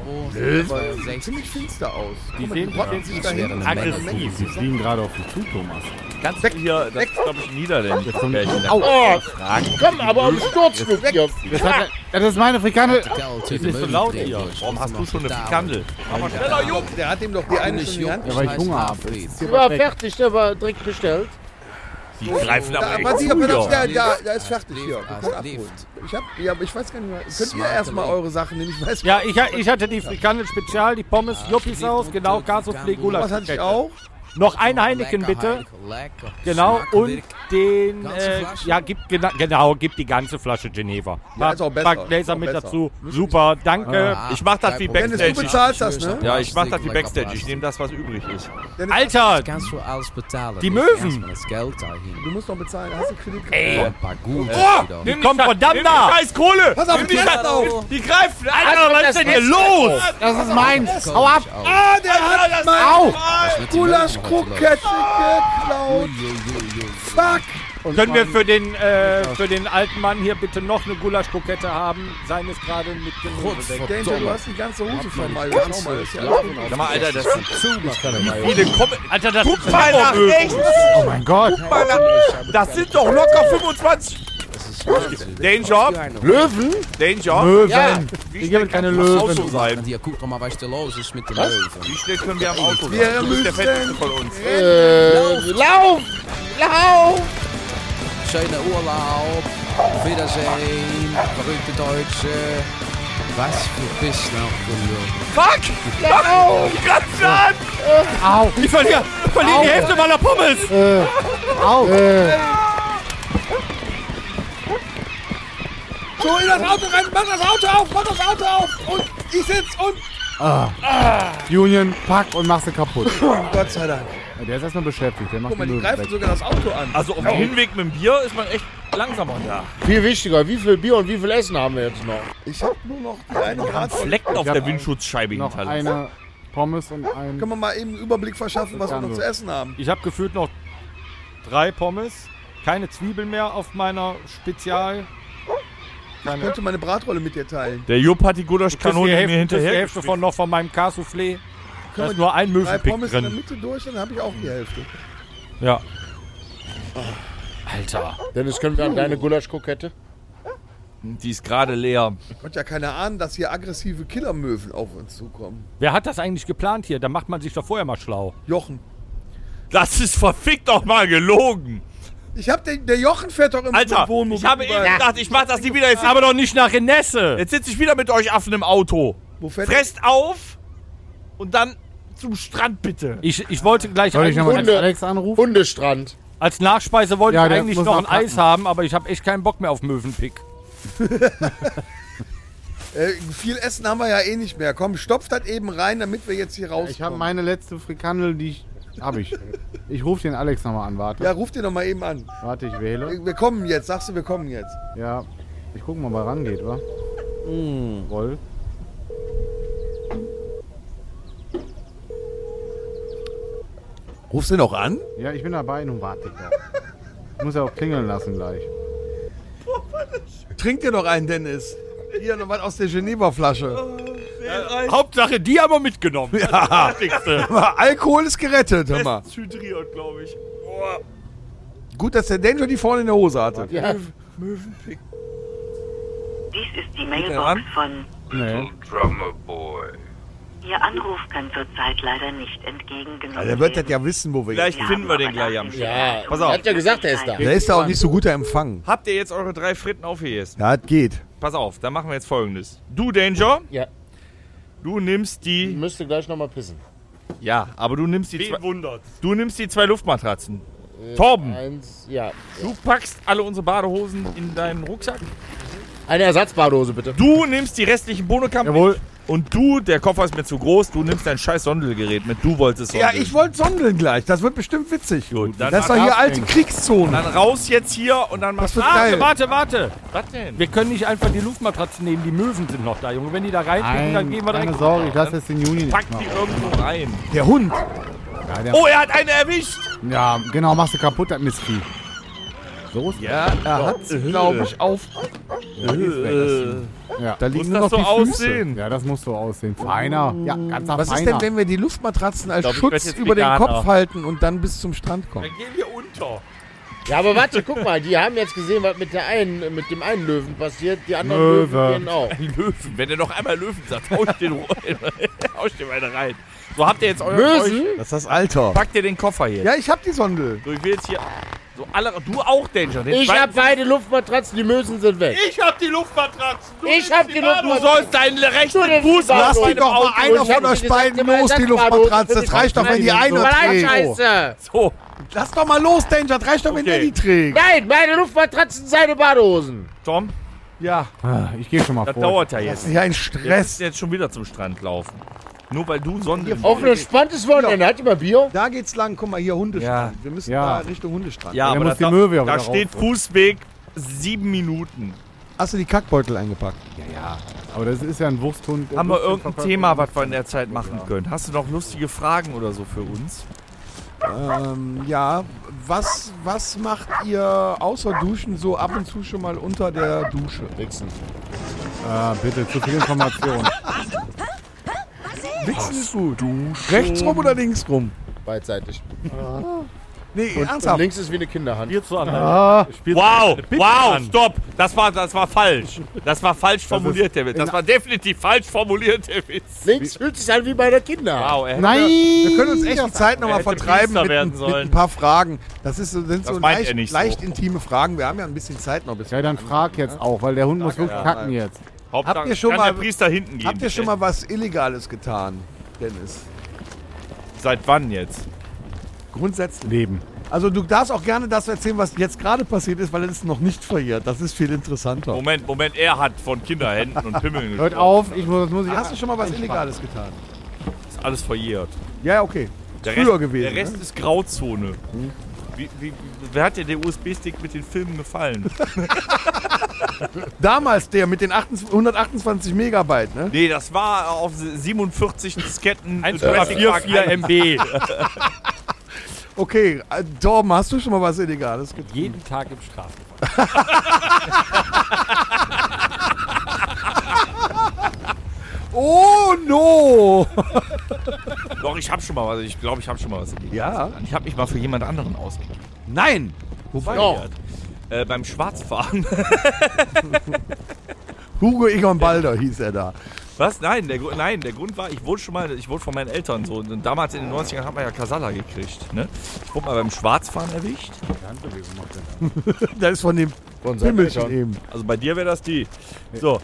Sieht ziemlich finster aus. Die Guck mal, sehen die rotten sich da hinten. aggressiv. Sie fliegen gerade auf dich zu, Thomas. Kannst du hier, das ist glaube ich ein niederländisches Pärchen. Oh, komm, aber am Sturzflug hier. Das ist meine Frikandel. Das ist nicht so laut hier. Warum hast du schon eine Frikandel? Aber schneller, Junge. Der hat ihm doch die eine schon in die Hand. Ja, weil ich Hunger habe. Die war fertig, der war direkt bestellt. Die greifen aber Da, echt warte, früher. da ist fertig hier. Wir können abholen. Ich weiß gar nicht mehr. Könnt ihr erstmal eure Sachen nehmen? Ich weiß Ja, ich hatte die Frikandel Spezial, die Pommes, Yuppie-Sauce, genau, Gassoufflé, Gulasch. was hatte ich auch? Noch ein Heineken bitte. Lecker. Genau, und den, Ganze Flasche? ja, gibt die ganze Flasche Geneva. Ja, ist auch besser. Pack Gläser Ist auch mit besser. dazu. Super, danke. Ich mach das wie Dennis, Backstage. du bezahlst das, ne? Ja, ich mach das wie Backstage. Ich nehme das, was übrig ist. Alter, Kannst du alles bezahlen? Die Ich Möwen. erstmal das Geld dahin. Du musst doch bezahlen. Hast du Kredit? Ein paar gute Oh, wieder. nimm kommt verdammt nimm nah. die scheiß Kohle. Pass auf, Nimm die die Rest auf. Die greifen. Alter, was ist denn hier los? Das ist meins. Hau ab. Ah, der hat mein Au. Gulaschkrokette geklaut. Fuck. Können wir für den alten Mann hier bitte noch eine Gulaschkrokette haben? Seines gerade mit Gemüse weg. Danger, du hast die ganze Hose voll Mayo. Schau mal, das ist ja Sag mal, Alter, das sind Viele Alter, das Guck mal nach rechts! Oh mein Gott. Das sind doch locker 25! Danger! Löwen? Danger! Möwen. Ja. Hier gibt keine Auto Löwen. sein? Hier, guck doch mal, was da los ist mit den Löwen. Wie schnell können wir am Auto sein? Wir Du bist der müssen- Fetteste von uns. Lauf! Lauf! Schöner Urlaub. Auf Wiedersehen. Verrückte Deutsche. Was für Bissnachkunde. Fuck! Lauf! Ganz an! Au. Ich verliere die Hälfte meiner Pommes. Au. So, in das Auto rein, mach das Auto auf und ich sitz und... Union, pack und machst sie kaputt. Gott sei Dank. Ja, der ist erstmal beschäftigt. Der macht Guck mal, die die Möwen greifen weg. sogar das Auto an. Also auf dem Hinweg mit dem Bier ist man echt langsamer da. Viel wichtiger, wie viel Bier und wie viel Essen haben wir jetzt noch? Ich hab nur noch die eine Grad. Flecken auf hab der Windschutzscheibe Noch hinterlassen. eine Pommes und ein... Können wir mal eben einen Überblick verschaffen, was wir noch zu essen haben? Ich habe gefühlt noch 3 Pommes. Keine Zwiebeln mehr auf meiner Spezial. Ich könnte meine Bratrolle mit dir teilen. Der Jupp hat die Die Gulaschkanone mir Hälfte, die hinterher Hälfte von meinem Cassoufflé. Da wir ist nur ein 3 Möwenpick Pommes in der drin. Mitte durch, dann habe ich auch die Hälfte. Ja. Alter. Dennis, können wir an deine Gulaschkrokette? Die ist gerade leer. Ich konnte ja keiner ahnen, dass hier aggressive Killermöwen auf uns zukommen. Wer hat das eigentlich geplant hier? Da macht man sich doch vorher mal schlau. Jochen. Das ist verfickt doch mal gelogen. Ich hab der Jochen fährt doch immer Alter, mit Wohnmobil ich habe eben überall. gedacht, ich mach das nie wieder. Jetzt, Aber doch nicht nach Renesse. jetzt sitze ich wieder mit euch Affen im Auto. Wo fährt Fresst auf und dann zum Strand bitte. Ich wollte gleich Soll ich nochmal Hunde. Alex anrufen? Hundestrand. als Nachspeise wollte Ja, ich der eigentlich muss noch noch ein Eis packen. haben, aber ich habe echt keinen Bock mehr auf Möwenpick. Viel Essen haben wir ja eh nicht mehr. Komm, stopft das eben rein, damit wir jetzt hier rauskommen. Ich habe meine letzte Frikandel, die ich... Habe ich. Ich rufe den Alex nochmal an, warte. Ja, ruf den doch mal eben an. Warte, ich wähle. Wir kommen jetzt, sagst du, wir kommen jetzt. Ja, ich gucke mal, ob er rangeht, wa? Roll. Rufst du den auch an? Ja, ich bin dabei, nun warte ich da. Ich muss ja auch klingeln lassen gleich. Trink dir doch einen, Dennis. Hier noch was aus der Geneva-Flasche. Hauptsache, die haben wir mitgenommen. Ja. Alkohol ist gerettet, hör mal. Hydriert, glaube ich. Gut, dass der Danger die vorne in der Hose hatte. Ja. Möwenpick. Dies ist die er Mailbox ran? von... Nee. Drummer Boy. Ihr Anruf kann zurzeit leider nicht entgegengenommen Ja, der wird das werden. ja wissen, wo wir Vielleicht Wir finden wir haben den aber gleich nach am dem Start. Ja, Pass auf. hat ja gesagt, er ist da. Der ist da auch nicht so guter Empfang. Habt ihr jetzt eure 3 Fritten aufgegessen? Ja, das geht. Pass auf, dann machen wir jetzt Folgendes. Du, Danger, Ja, du nimmst die... müsste gleich nochmal pissen. Ja, aber du nimmst die zwei... wundert? Du nimmst die 2 Luftmatratzen. Torben, Eins, ja. du packst alle unsere Badehosen in deinen Rucksack. Eine Ersatzbadehose, bitte. Du nimmst die restlichen Bonokamp Jawohl. mit. Und du, der Koffer ist mir zu groß, du nimmst dein scheiß Sondelgerät mit. Du wolltest Ja, sondeln. ich wollte sondeln gleich. Das wird bestimmt witzig. Gut, dann, Das ist doch hier alte Kriegszone. dann raus jetzt hier und dann machst Das du... wird geil. Warte. Was denn? Wir können nicht einfach die Luftmatratzen nehmen, die Möwen sind noch da, Junge. Wenn die da reinpicken, dann gehen wir keine direkt. Sorge, ich lasse jetzt den Juni Pack nicht die machen. irgendwo rein. Der Hund. Ja, der, Oh, er hat eine erwischt! ja, genau, machst du kaputt, das Mistvieh. So ist Ja, Er hat sie, glaube ich, auf. Ja. Da muss liegen nur das noch so die Füße. aussehen? Ja, das muss so aussehen. Feiner. Ja, ganzer Was ist feiner. denn, wenn wir die Luftmatratzen als glaub, ich werd Schutz jetzt über den Veganer. Kopf halten und dann bis zum Strand kommen? Dann gehen wir unter. Ja, aber warte, guck mal, die haben jetzt gesehen, was mit dem einen Löwen passiert. Die anderen Möwe. Löwen gehen auch. Ein Löwen. Wenn er noch einmal Löwen sagt, hau ich den eine rein. So, habt ihr jetzt euer... Mösen? Das ist das Alter. Packt ihr den Koffer jetzt. Ja, ich hab die Sonde. So, ich will jetzt hier... So, alle... Du auch, Danger. Den Ich zweiten- hab beide Luftmatratzen, die Mösen sind weg. Ich hab die Luftmatratzen. Ich hab die Du Luftmatratzen. sollst deinen rechten Fuß Lass die doch mal Auto. einer Ich hab von euch dir gesagt, beiden immer los, die Ersatzbadehose Luftmatratze. für Das die reicht doch, wenn die Kopfbeine. einer Nein, trägt. Scheiße. So, Lass doch mal los, Danger. Das reicht doch, wenn Okay. der die trägt. Nein, meine Luftmatratzen sind seine Badehosen. Tom, Ja, Ah, ich gehe schon mal das vor. dauert ja das jetzt. ist ja ein Wir Stress. müssen jetzt schon wieder zum Strand laufen. Nur weil du Sonnen... Auf ein entspanntes Wochenende. Hat immer Bier? Da geht's lang. Guck mal, hier Hundestrand. Wir müssen Ja. da Richtung Hundestrand. Ja, Der aber muss da, die Möwe aber da wieder steht raus. Fußweg 7 Minuten. Hast du die Kackbeutel eingepackt? Aber das ist ja ein Wursthund. Haben wir irgendein Thema, was wir in der Zeit machen können? Hast du noch lustige Fragen oder so für uns? Ja, was macht ihr außer Duschen so ab und zu schon mal unter der Dusche? Wichsen. Bitte, zu viel Information. Wichsen ist gut. Rechts rum oder links rum? Beidseitig. Nee, Und ernsthaft. links ist wie eine Kinderhand. Wow, stopp! Das war falsch. Das war falsch formuliert, der Witz. Das war definitiv falsch formuliert, der Witz. Links fühlt sich an wie bei der Kinder. Wow, Nein! Wir können uns echt die Zeit nochmal hätte vertreiben Priester mit werden ein sollen. paar Fragen. Das sind so meint er nicht leicht so. intime Fragen. Wir haben ja ein bisschen Zeit noch. Bis Ja, dann frag jetzt auch, weil der Hund muss wirklich kacken jetzt. Hauptsache, Habt ihr schon kann mal- der Priester hinten gehen. Habt ihr schon mal was Illegales getan, Dennis? Seit wann jetzt? Grundsätzlich. Leben. Also du darfst auch gerne das erzählen, was jetzt gerade passiert ist, weil es ist noch nicht verjährt. Das ist viel interessanter. Moment, er hat von Kinderhänden und Pimmeln Hört gesprochen. auf, das muss ich. Hast du schon mal was Illegales getan? Ist alles verjährt. Ja, okay. Der Früher Rest, gewesen. Der Rest ne? ist Grauzone. Wer hat dir der USB-Stick mit den Filmen gefallen? Damals der mit den 128 Megabyte, ne? Nee, das war auf 47 Disketten. 1,44 MB. Okay, Torben, hast du schon mal was Illegales getan? Jeden Tag im Straßenverkehr. Oh no! Doch, ich hab schon mal was. Ich glaube, ich habe schon mal was. Ja? Ich habe mich mal für jemand anderen ausgegeben. Nein! Wobei? Doch. Beim Schwarzfahren. Hugo Egon Balder hieß er da. Was? Nein, der Grund war, ich wurde von meinen Eltern so. Und damals in den 90ern hat man ja Kasala gekriegt. Ne? Ich wurde mal beim Schwarzfahren erwischt. Das ist von dem Von seinen Pimmelchen Eltern. eben. Also bei dir wäre das die. So.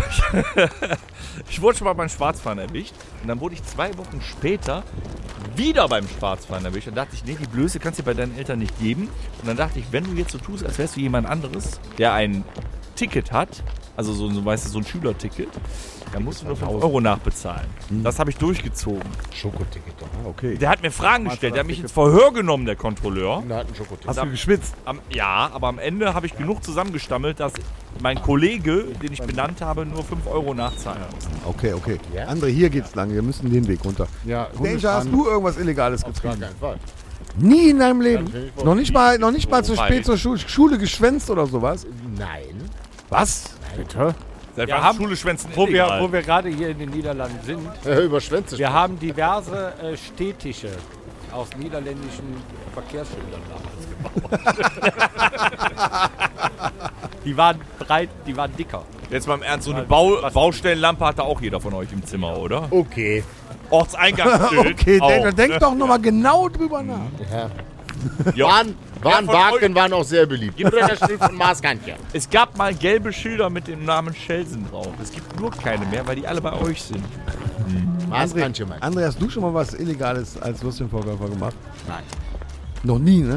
Ich wurde schon mal beim Schwarzfahren erwischt. Und dann wurde ich 2 Wochen später wieder beim Schwarzfahren erwischt. Dann dachte ich, nee, die Blöße kannst du bei deinen Eltern nicht geben. Und dann dachte ich, wenn du jetzt so tust, als wärst du jemand anderes, der ein Ticket hat, also so weißt du, so ein Schülerticket, dann musst du nur 5 Euro nachbezahlen. Das habe ich durchgezogen. Schokoticket doch. Okay. Der hat mir Fragen gestellt, der hat mich ins Verhör genommen, der Kontrolleur. Da hat ein Schokoticket. Hast du geschwitzt? Ja, aber am Ende habe ich genug zusammengestammelt, dass mein Kollege, den ich benannt habe, nur 5 Euro nachzahlen muss. Okay, okay. Ja? André, hier geht's lang. Wir müssen den Weg runter. Ja, Danger, hast du irgendwas Illegales Auf gar getrieben? keinen Fall. Nie in deinem Leben? Natürlich nicht. Noch nicht mal zu spät zur Schule geschwänzt oder sowas? Nein. Was? Bitte? Seit Wir wann haben- Schule schwänzen Wo illegal? wir gerade hier in den Niederlanden sind, Über Schwänze wir haben diverse Städtische aus niederländischen Verkehrsschildern damals gebaut. Die waren breit, die waren dicker. Jetzt mal im Ernst, so eine Baustellenlampe hatte auch jeder von euch im Zimmer, oder? Okay. Ortseingangsschild. Okay, auch, Danger, denk ne? doch nochmal genau drüber nach. Ja. Ja. Waren von Barken waren auch sehr beliebt. Brüderstück von Maßkantchen. Es gab mal gelbe Schilder mit dem Namen Schelsen drauf. Es gibt nur keine mehr, weil die alle bei euch sind. Maßkantchen, Mann. André, hast du schon mal was Illegales als Würstchenverkäufer gemacht? Nein. Noch nie, ne?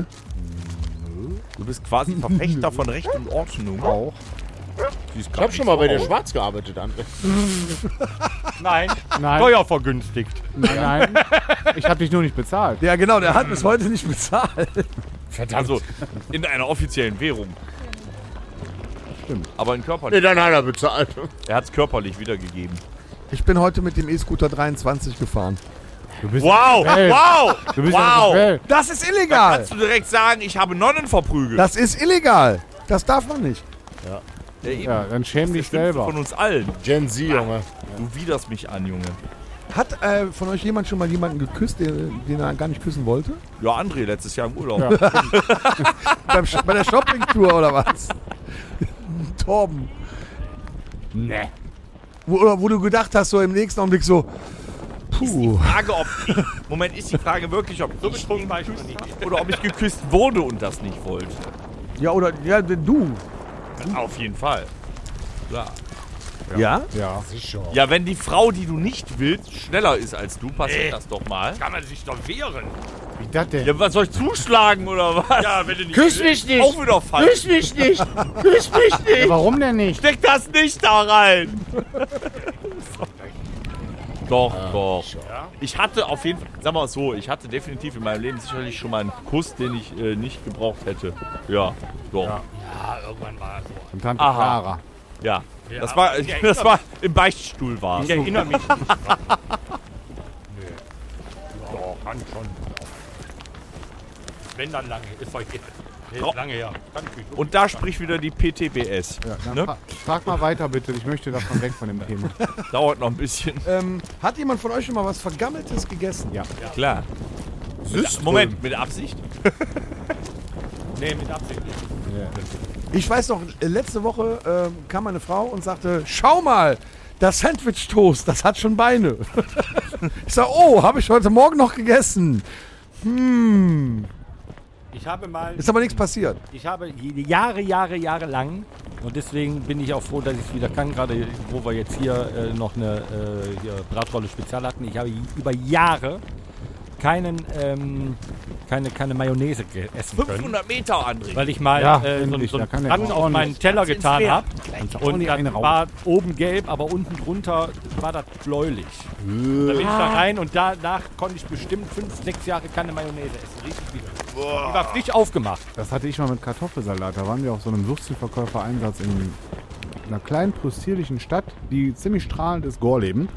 Du bist quasi Verfechter von Recht und Ordnung. Auch. Ich habe schon mal bei der Schwarz gearbeitet, André. Nein, Nein, steuervergünstigt. nein. Ich habe dich nur nicht bezahlt. Ja, genau, der hat bis heute nicht bezahlt. Also in einer offiziellen Währung. Stimmt. Aber in Nee, körperlich. dann hat er bezahlt. Er hat es körperlich wiedergegeben. Ich bin heute mit dem E-Scooter 23 gefahren. Du bist Wow! Welt. Wow! Du bist auf wow! der Welt. Das ist Da illegal! kannst du direkt sagen, ich habe Nonnen verprügelt. Das ist illegal! Das darf man nicht. Ja, eben. Ja, dann schäm Das dich ist der Schlimmste selber. von uns allen. Gen Z, Junge. Du widerst mich an, Junge. Hat von euch jemand schon mal jemanden geküsst, den er gar nicht küssen wollte? Ja, André letztes Jahr im Urlaub. Ja. Bei der Shopping-Tour oder was? Torben. Nee. Wo du gedacht hast, so im nächsten Augenblick so, puh. Frage, ob Moment, ist die Frage wirklich, ob ich ihn geküsst habe oder ob ich geküsst wurde und das nicht wollte? Ja, oder, ja, du. Auf jeden Fall. Klar. Ja? Ja. Sicher. Ja, wenn die Frau, die du nicht willst, schneller ist als du, passiert das doch mal. Kann man sich doch wehren. Wie das denn? Ja, was soll ich zuschlagen oder was? Ja, wenn du nicht Küss mich nicht! Auch wieder falsch. Küss mich nicht! Küss mich nicht! Ja, warum denn nicht? Steck das nicht da rein! Doch, doch. Ich hatte auf jeden Fall, sag mal so, ich hatte definitiv in meinem Leben sicherlich schon mal einen Kuss, den ich nicht gebraucht hätte. Ja, doch. Ja. Ja, irgendwann war es so. Und Tante Aha. Clara. Ja. Ja, Das war, aber ich erinnere das war im Beichtstuhl war Ich erinnere mich nicht dran. Nee. Doch, kann schon. Wenn dann lange. Ist heute lange her. Und da spricht wieder die PTBS. Ja, dann Ne? frag mal weiter bitte, ich möchte davon weg von dem Thema. Dauert noch ein bisschen. Hat jemand von euch schon mal was Vergammeltes gegessen? Ja. Klar. Moment, mit Absicht? Nee, mit Absicht nicht. Ich weiß noch, letzte Woche kam meine Frau und sagte, schau mal, das Sandwich-Toast, das hat schon Beine. Ich sag, oh, habe ich heute Morgen noch gegessen. Ich habe mal. Ist aber nichts passiert. Ich habe Jahre lang, und deswegen bin ich auch froh, dass ich es wieder kann, gerade wo wir jetzt hier noch eine Bratrolle Spezial hatten. Ich habe über Jahre keine Mayonnaise essen können. 500 Meter, André. Weil ich mal Ja, so endlich, einen da kann der Rand auf meinen Teller getan habe. Und ordentlich das einen raus. war oben gelb, aber unten drunter war das bläulich. Da bin ich da rein und danach konnte ich bestimmt 5-6 Jahre keine Mayonnaise essen. Richtig wieder. Die war frisch aufgemacht. Das hatte ich mal mit Kartoffelsalat. Da waren wir auf so einem Würstchenverkäufer-Einsatz in einer kleinen possierlichen Stadt, die ziemlich strahlend ist, Gorleben.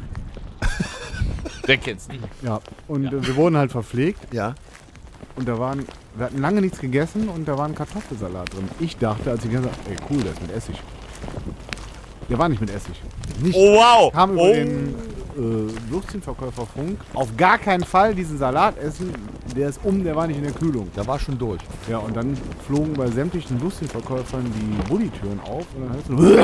Wer kennt's nicht? Ja. Und wir wurden halt verpflegt. Ja. Und wir hatten lange nichts gegessen und da war ein Kartoffelsalat drin. Ich dachte, als ich gesagt habe, ey cool, der ist mit Essig. Der war nicht mit Essig. Oh, wow! Kam über den Würstchenverkäuferfunk. Auf gar keinen Fall diesen Salat essen. Der war nicht in der Kühlung. Da war schon durch. Ja, und dann flogen bei sämtlichen Würstchenverkäufern die Bullitüren auf und dann hörst du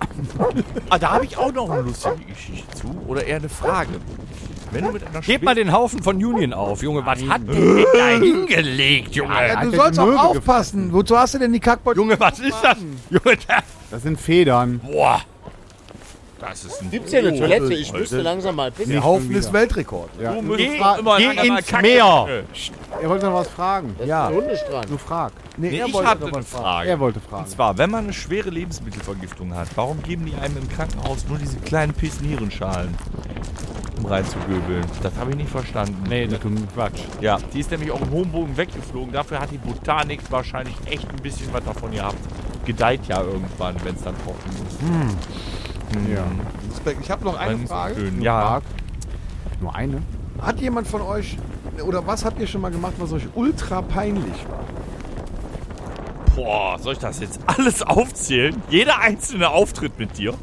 Da habe ich auch noch eine lustige Geschichte zu. Oder eher eine Frage. Wenn du mit einer Heb mal den Haufen von Union auf, Junge. Was hat der denn da hingelegt, Junge? Ja, du der sollst die auch Möwe aufpassen. Wozu hast du denn die Kackbeutel? Junge, was ist das? Junge, Das sind Federn. boah. Das ist ein Gibt's hier eine Toilette? Ich müsste langsam mal pissen. Der Haufen ist Weltrekord. Ja. Du Geh musst immer geh lange mal ins kacken. Meer. Er wollte noch was fragen. Das Ja. ist ein Hundestrand. Du frag. Nee, er ich wollte hatte doch eine was fragen. Frage. Er wollte fragen. Und zwar, wenn man eine schwere Lebensmittelvergiftung hat, warum geben die einem im Krankenhaus nur diese kleinen Piss-Nierenschalen, um reinzugöbeln? Das habe ich nicht verstanden. Nee, das ist Quatsch. Ja, die ist nämlich auch im hohen Bogen weggeflogen. Dafür hat die Botanik wahrscheinlich echt ein bisschen was davon gehabt. Gedeiht ja irgendwann, wenn es dann trocken ist. Ja. Ich habe noch eine Frage. Schön. Ja, Frag. Nur eine? Hat jemand von euch, oder was habt ihr schon mal gemacht, was euch ultra peinlich war? boah, soll ich das jetzt alles aufzählen? Jeder einzelne Auftritt mit dir?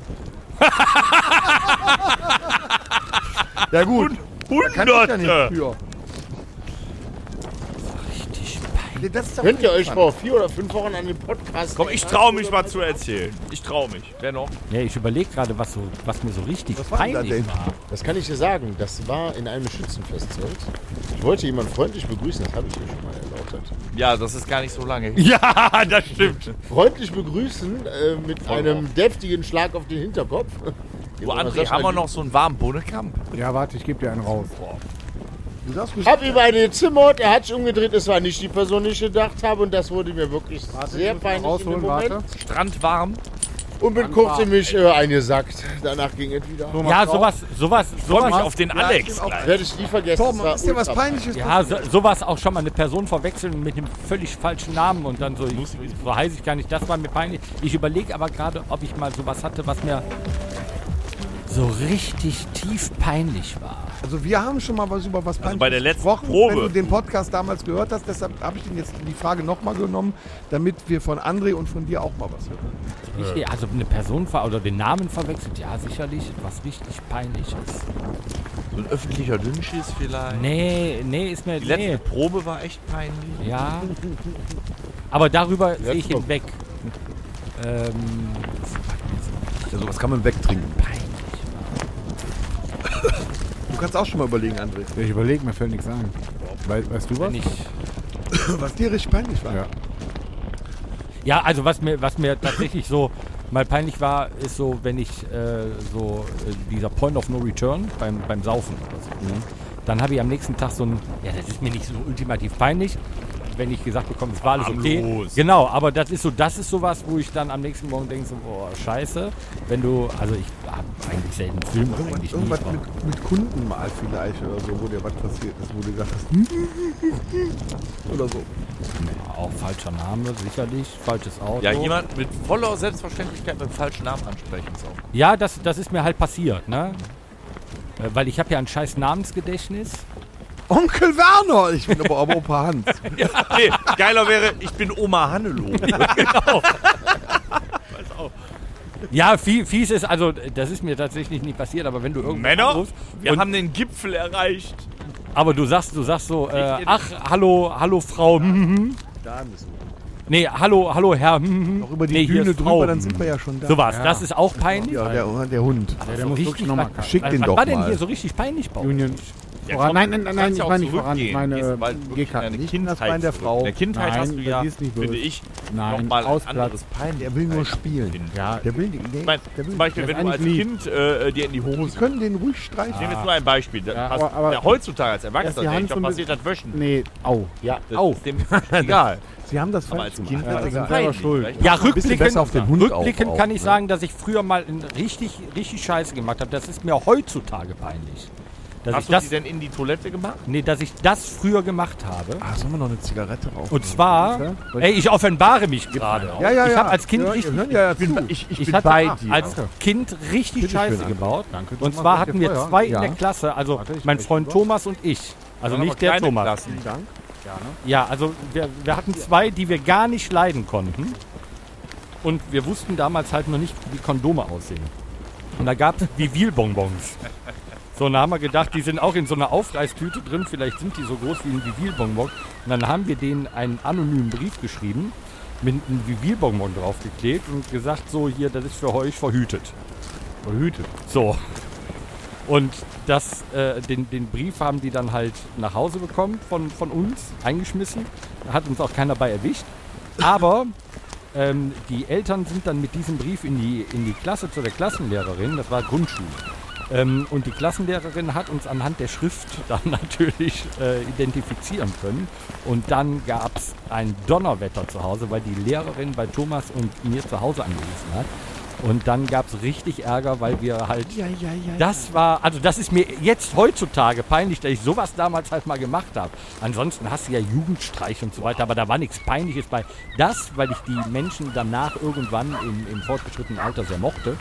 Ja gut, kann ich ja nicht Hunderte! für. Richtig peinlich. Das ist doch Könnt ihr euch spannend. vor 4 oder 5 Wochen an den Podcast... Komm, ich traue mich mal zu erzählen. Ich traue mich. Wer noch? Ja, ich überlege gerade, was mir so richtig Was war denn da peinlich denn? war. Das kann ich dir sagen. Das war in einem Schützenfestzelt. Ich wollte jemanden freundlich begrüßen. Das habe ich hier schon mal erläutert. Ja, das ist gar nicht so lange. Ja, das stimmt. Freundlich begrüßen mit einem deftigen Schlag auf den Hinterkopf. Du, André, haben wir noch so einen warmen Bohnenkamp? Ja, warte, ich gebe dir einen raus. Du darfst mich Hab über eine gezimmert, er hat sich umgedreht, es war nicht die Person, die ich gedacht habe, und das wurde mir wirklich sehr peinlich in dem Rausholen, Moment. warte. Strandwarm? Und bin kurz in mich eingesackt. Danach ging es wieder. Ja, sowas. Freue mich auf den Alex. auch- gleich. Werde ich nie vergessen. Torben, das war ist dir was ultra Peinliches? Ja, sowas auch schon mal eine Person verwechseln mit einem völlig falschen Namen und dann so heiße ich gar nicht, das war mir peinlich. Ich überlege aber gerade, ob ich mal sowas hatte, was mir so richtig tief peinlich war. Also wir haben schon mal was über was Peinliches bei der letzten gesprochen, Probe. wenn du den Podcast damals gehört hast. Deshalb habe ich den jetzt die Frage nochmal genommen, damit wir von André und von dir auch mal was hören. Richtig, also eine Person oder den Namen verwechselt, ja sicherlich, was richtig peinlich ist. So ein öffentlicher Dünnschiss vielleicht? Nee, ist mir, Die letzte nee. Probe war echt peinlich. Ja, aber darüber sehe ich Letzte- hinweg. Ja, sowas kann man wegtrinken. Peinlich. Du kannst auch schon mal überlegen, André. Ich überlege, mir fällt nichts ein. Weißt du was? Wenn ich, Was dir richtig peinlich war. Ja. ja, also was mir tatsächlich so mal peinlich war, ist so, wenn ich dieser Point of No Return beim Saufen oder so. Dann habe ich am nächsten Tag so ein, ja, das ist mir nicht so ultimativ peinlich, wenn ich gesagt bekomme, es war alles okay. Harmlos. Genau, aber das ist sowas, wo ich dann am nächsten Morgen denke, so, boah, scheiße. Wenn du, also ich habe eigentlich selten Filme, eigentlich nie. Irgendwas aber- mit Kunden mal vielleicht oder so, wo dir was passiert ist, wo du gesagt hast, oder so. Auch falscher Name, sicherlich, falsches Auto. Ja, jemand mit voller Selbstverständlichkeit mit dem falschen Namen ansprechen ist auch. Ja, das ist mir halt passiert, ne? Weil ich habe ja ein scheiß Namensgedächtnis. Onkel Werner. Ich bin aber Opa Hans. Ja, nee, geiler wäre, ich bin Oma Hannelore. Genau. Ja, fies ist, also das ist mir tatsächlich nicht passiert, aber wenn du irgendwo Männer, anrufst wir und- haben den Gipfel erreicht. aber du sagst so, ach, hallo Frau, Da müssen wir. nee, hallo Herr, Noch über die nee, hier Bühne ist Frau. drüber, dann sind wir ja schon da. Sowas, das ist auch peinlich. Ja, der Hund. Der muss wirklich nochmal kacken. Schick den Was doch war denn mal. hier so richtig peinlich bei uns? Union. Ja, Voran. komm, Nein, du nein, kannst ich ja auch meine nicht voran. Ich zurückgehen. meine Gehst bald wirklich in Gehkarten. deine Nicht in das Kindheit Bein der zurück. Frau. In der Kindheit Nein, hast du ja, die ist nicht böse. finde ich, Nein, nochmal ein Ausplatz. anderes Pein. Der will nur spielen. Ja, Der will nicht. Ich meine, zum Beispiel, wenn du als eigentlich Kind dir in die Die Hose... können den ruhig Ich streichen. nehme jetzt nur ein Beispiel. Das Ja, passt- aber- ja, heutzutage als Dass Erwachsener, die Hand denke ich, so ein passiert das Wöschen. Nee, au. Ja, Das Au. ist dem egal. Sie haben das Aber falsch als Kind gemacht. war das egal. peinlich. Schuld. Vielleicht Ja, ein bisschen rückblickend, besser auf den Hund rückblickend auch, kann ich ne? sagen, dass ich früher mal richtig scheiße gemacht habe. Das ist mir heutzutage peinlich. Dass Hast ich du das, die denn in die Toilette gemacht? nee, dass ich das früher gemacht habe. Ah, sollen wir noch eine Zigarette rauchen? Und zwar, ich offenbare mich gerade. Ja, ja, Ich ja. habe als Kind ja, richtig, wir hören ja zu. ich hatte als Kind richtig Bitte schön, Scheiße Anke. gebaut. Danke, Und Thomas, zwar danke hatten wir vorher. zwei in Ja. der Klasse, also Warte, ich mein reiche Freund rüber. Thomas und ich. Also Aber nicht der kleine Thomas. Klassen. Dank. Ja, also wir hatten zwei, die wir gar nicht leiden konnten. Und wir wussten damals halt noch nicht, wie Kondome aussehen. Und da gab es Vivilbonbons. So, und da haben wir gedacht, die sind auch in so einer Aufreißtüte drin. Vielleicht sind die so groß wie ein Vivilbonbon. Und dann haben wir denen einen anonymen Brief geschrieben, mit einem Vivilbonbon draufgeklebt und gesagt, so hier, das ist für euch verhütet. Verhütet. So. Und den Brief haben die dann halt nach Hause bekommen von uns, eingeschmissen. Da hat uns auch keiner bei erwischt. Aber die Eltern sind dann mit diesem Brief in die Klasse zu der Klassenlehrerin, das war Grundschule. Und die Klassenlehrerin hat uns anhand der Schrift dann natürlich identifizieren können. Und dann gab es ein Donnerwetter zu Hause, weil die Lehrerin bei Thomas und mir zu Hause angerufen hat. Und dann gab es richtig Ärger, weil wir halt... Das ist mir jetzt heutzutage peinlich, dass ich sowas damals halt mal gemacht habe. Ansonsten hast du ja Jugendstreich und so weiter, aber da war nichts Peinliches bei. Das, weil ich die Menschen danach irgendwann im fortgeschrittenen Alter sehr mochte,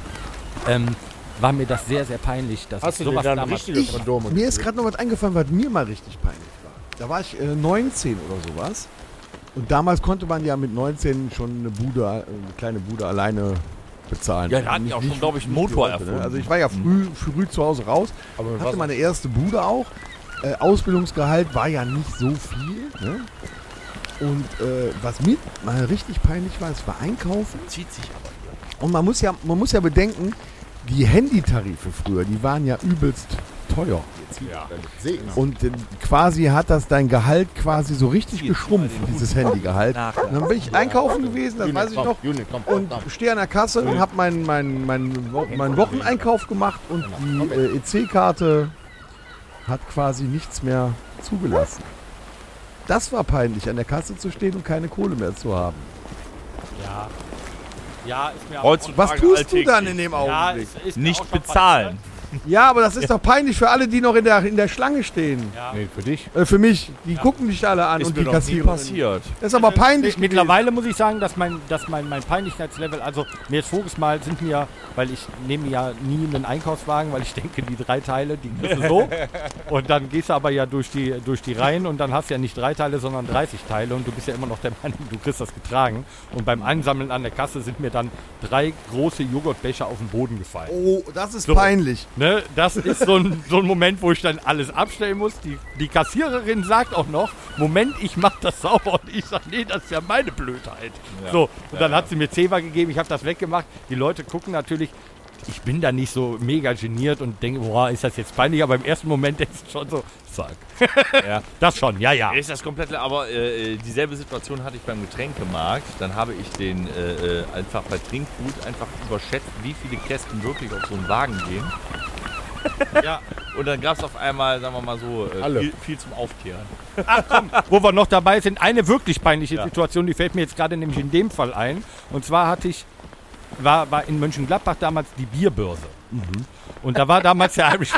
war mir das sehr, sehr peinlich, dass Hast du ich dir sowas dann damals... richtige Kondome Mir ist gerade noch was eingefallen, was mir mal richtig peinlich war. Da war ich 19 oder sowas. Und damals konnte man ja mit 19 schon eine kleine Bude alleine bezahlen. Ja, da hatten die auch schon, glaube ich, einen Motor heute, ne? erfunden. Also ich war ja früh zu Hause raus, Aber mit hatte was? meine erste Bude auch. Ausbildungsgehalt war ja nicht so viel. Ne? Und was mir mal richtig peinlich war, es war Einkaufen. Zieht sich aber. Und man muss ja bedenken, die Handytarife früher, die waren ja übelst teuer. Segen. Und quasi hat das dein Gehalt quasi so richtig geschrumpft, dieses Handygehalt. Und dann bin ich einkaufen gewesen, das weiß ich noch. Und stehe an der Kasse und habe meinen Wocheneinkauf gemacht und die EC-Karte hat quasi nichts mehr zugelassen. Das war peinlich, an der Kasse zu stehen und keine Kohle mehr zu haben. Ja, ist mir Heutzutage Was tust du alltäglich. dann in dem ja, Augenblick? ist mir auch Nicht schon bezahlen. Ja, aber das ist doch peinlich für alle, die noch in der Schlange stehen. Nee, für dich. Für mich. Die gucken mich alle an Ist und mir die noch nie Kassiererin. passiert. Das ist aber peinlich. passiert. Mittlerweile muss ich sagen, dass mein Peinlichkeitslevel, also mir jetzt voriges Mal sind mir, weil ich nehme ja nie einen Einkaufswagen, weil ich denke, die 3 Teile, die kriegst du so. Und dann gehst du aber ja durch die Reihen und dann hast du ja nicht 3 Teile, sondern 30 Teile und du bist ja immer noch der Meinung, du kriegst das getragen. Und beim Einsammeln an der Kasse sind mir dann 3 große Joghurtbecher auf den Boden gefallen. Oh, das ist So. peinlich. Ne, das ist so ein Moment, wo ich dann alles abstellen muss. Die Kassiererin sagt auch noch, Moment, ich mach das sauber. Und ich sage, nee, das ist ja meine Blödheit. So, und dann hat sie mir Zewa gegeben, ich habe das weggemacht. Die Leute gucken natürlich, ich bin da nicht so mega geniert und denke, boah, ist das jetzt peinlich? Aber im ersten Moment denkst du schon so, zack. Ja. Das schon, ja. Ist das komplett, aber dieselbe Situation hatte ich beim Getränkemarkt. Dann habe ich den einfach bei Trinkgut einfach überschätzt, wie viele Kästen wirklich auf so einen Wagen gehen. Ja. Und dann gab es auf einmal, sagen wir mal so, Alle. viel zum Aufkehren. Wo wir noch dabei sind, eine wirklich peinliche Situation, die fällt mir jetzt gerade nämlich in dem Fall ein. Und zwar hatte ich war in Mönchengladbach damals die Bierbörse. Und da war damals der Irish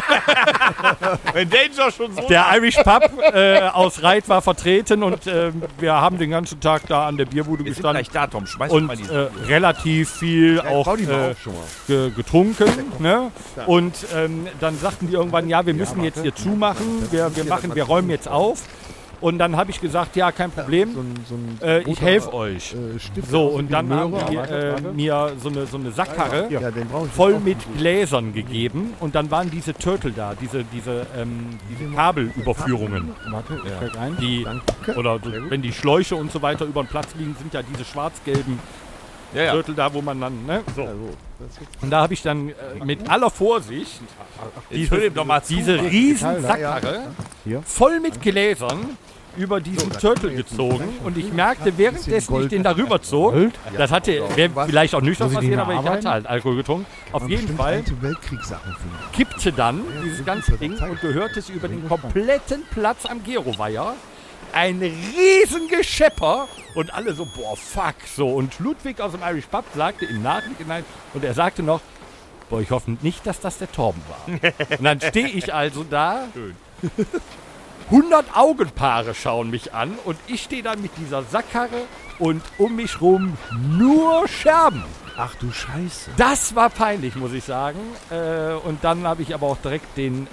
Wenn Danger schon so. Der Irish Pub aus Reit war vertreten und wir haben den ganzen Tag da an der Bierbude Wir sind gestanden gleich da, Tom. Schmeiß und mal die. relativ viel auch bau die mal auf schon mal. getrunken. Ne? Und dann sagten die irgendwann, ja, wir müssen jetzt hier zumachen, wir räumen jetzt auf. Und dann habe ich gesagt, ja, kein Problem, ich helfe euch. So, und dann haben die mir so eine Sackkarre Ja, den brauche ich. voll mit Gläsern gegeben und dann waren diese Turtle da, diese Kabelüberführungen. Warte, ich steig ein. Die, oder so, wenn die Schläuche und so weiter über den Platz liegen, sind ja diese schwarz-gelben Ja. Turtle da, wo man dann, ne? So. Und da habe ich dann mit aller Vorsicht diese riesen Sackkarre voll mit Gläsern über diesen Turtle gezogen und ich merkte, währenddessen ich den darüber zog, das wäre vielleicht auch nüchtern passiert, aber ich hatte halt Alkohol getrunken. Auf jeden Fall Weltkriegssachen finden. kippte dann dieses ganze Ding und du hörtest über den kompletten Platz am Geroweiher ein riesen Geschepper und alle so, boah, fuck, so. Und Ludwig aus dem Irish Pub sagte im Nachhinein, und er sagte noch, boah, ich hoffe nicht, dass das der Torben war. Und dann stehe ich also da, 100 Augenpaare schauen mich an und ich stehe da mit dieser Sackkarre und um mich rum nur Scherben. Ach du Scheiße. Das war peinlich, muss ich sagen. Und dann habe ich aber auch direkt den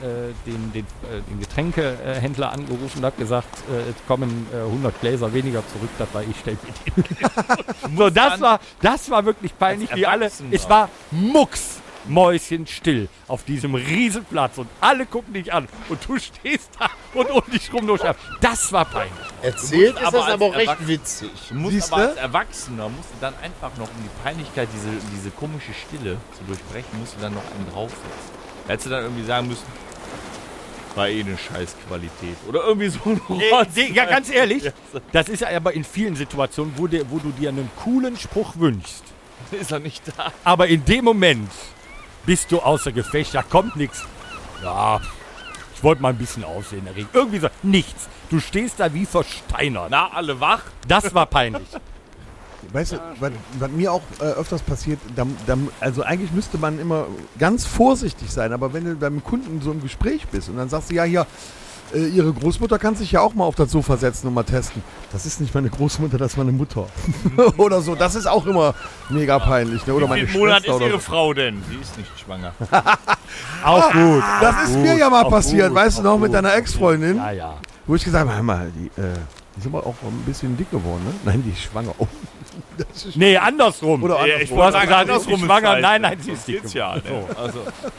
Getränkehändler angerufen und habe gesagt, jetzt kommen 100 Gläser weniger zurück, das war ich, stell mit ihm. So, das war wirklich peinlich, wie alle. Es war mucksmäuschenstill auf diesem Riesenplatz und alle gucken dich an und du stehst da und um dich rum nur Scherben. Das war peinlich. Erzählt ist das als aber auch recht Erwachsener- witzig. Du musst Siehste? aber als Erwachsener, musst du dann einfach noch, um die Peinlichkeit, diese komische Stille zu durchbrechen, musst du dann noch einen draufsetzen. Da hättest du dann irgendwie sagen müssen, war eh eine Scheißqualität. Oder irgendwie so ein Rotz. Ja, ganz ehrlich, das ist ja aber in vielen Situationen, wo du dir einen coolen Spruch wünschst. Ist er nicht da. Aber in dem Moment bist du außer Gefecht, da kommt nichts. Ja, ich wollte mal ein bisschen Aufsehen erregen. Irgendwie so, nichts. Du stehst da wie versteinert. Na, alle wach. Das war peinlich. Weißt du, was mir auch öfters passiert, also eigentlich müsste man immer ganz vorsichtig sein, aber wenn du beim Kunden so im Gespräch bist und dann sagst du, ja, hier, ihre Großmutter kann sich ja auch mal auf das Sofa setzen und mal testen. Das ist nicht meine Großmutter, das ist meine Mutter. Oder so, das ist auch immer mega peinlich. Ne? Oder Wie meine viel Monat Schwester ist oder ihre so. Frau denn? Sie ist nicht schwanger. Auch gut. Das ist mir ja mal auch passiert, gut, weißt du auch noch, gut, mit deiner auch Ex-Freundin, Ja, ja. wo ich gesagt habe, hör mal, die ist aber auch ein bisschen dick geworden, ne? Nein, die ist schwanger. Oh, das ist Nee, andersrum. Oder Ja, andersrum. ich Du wollte hast sagen, gesagt, ist andersrum sie ist schwanger? scheiße. Nein, nein, sie ist Das dick. geht's ja. Ne? Also,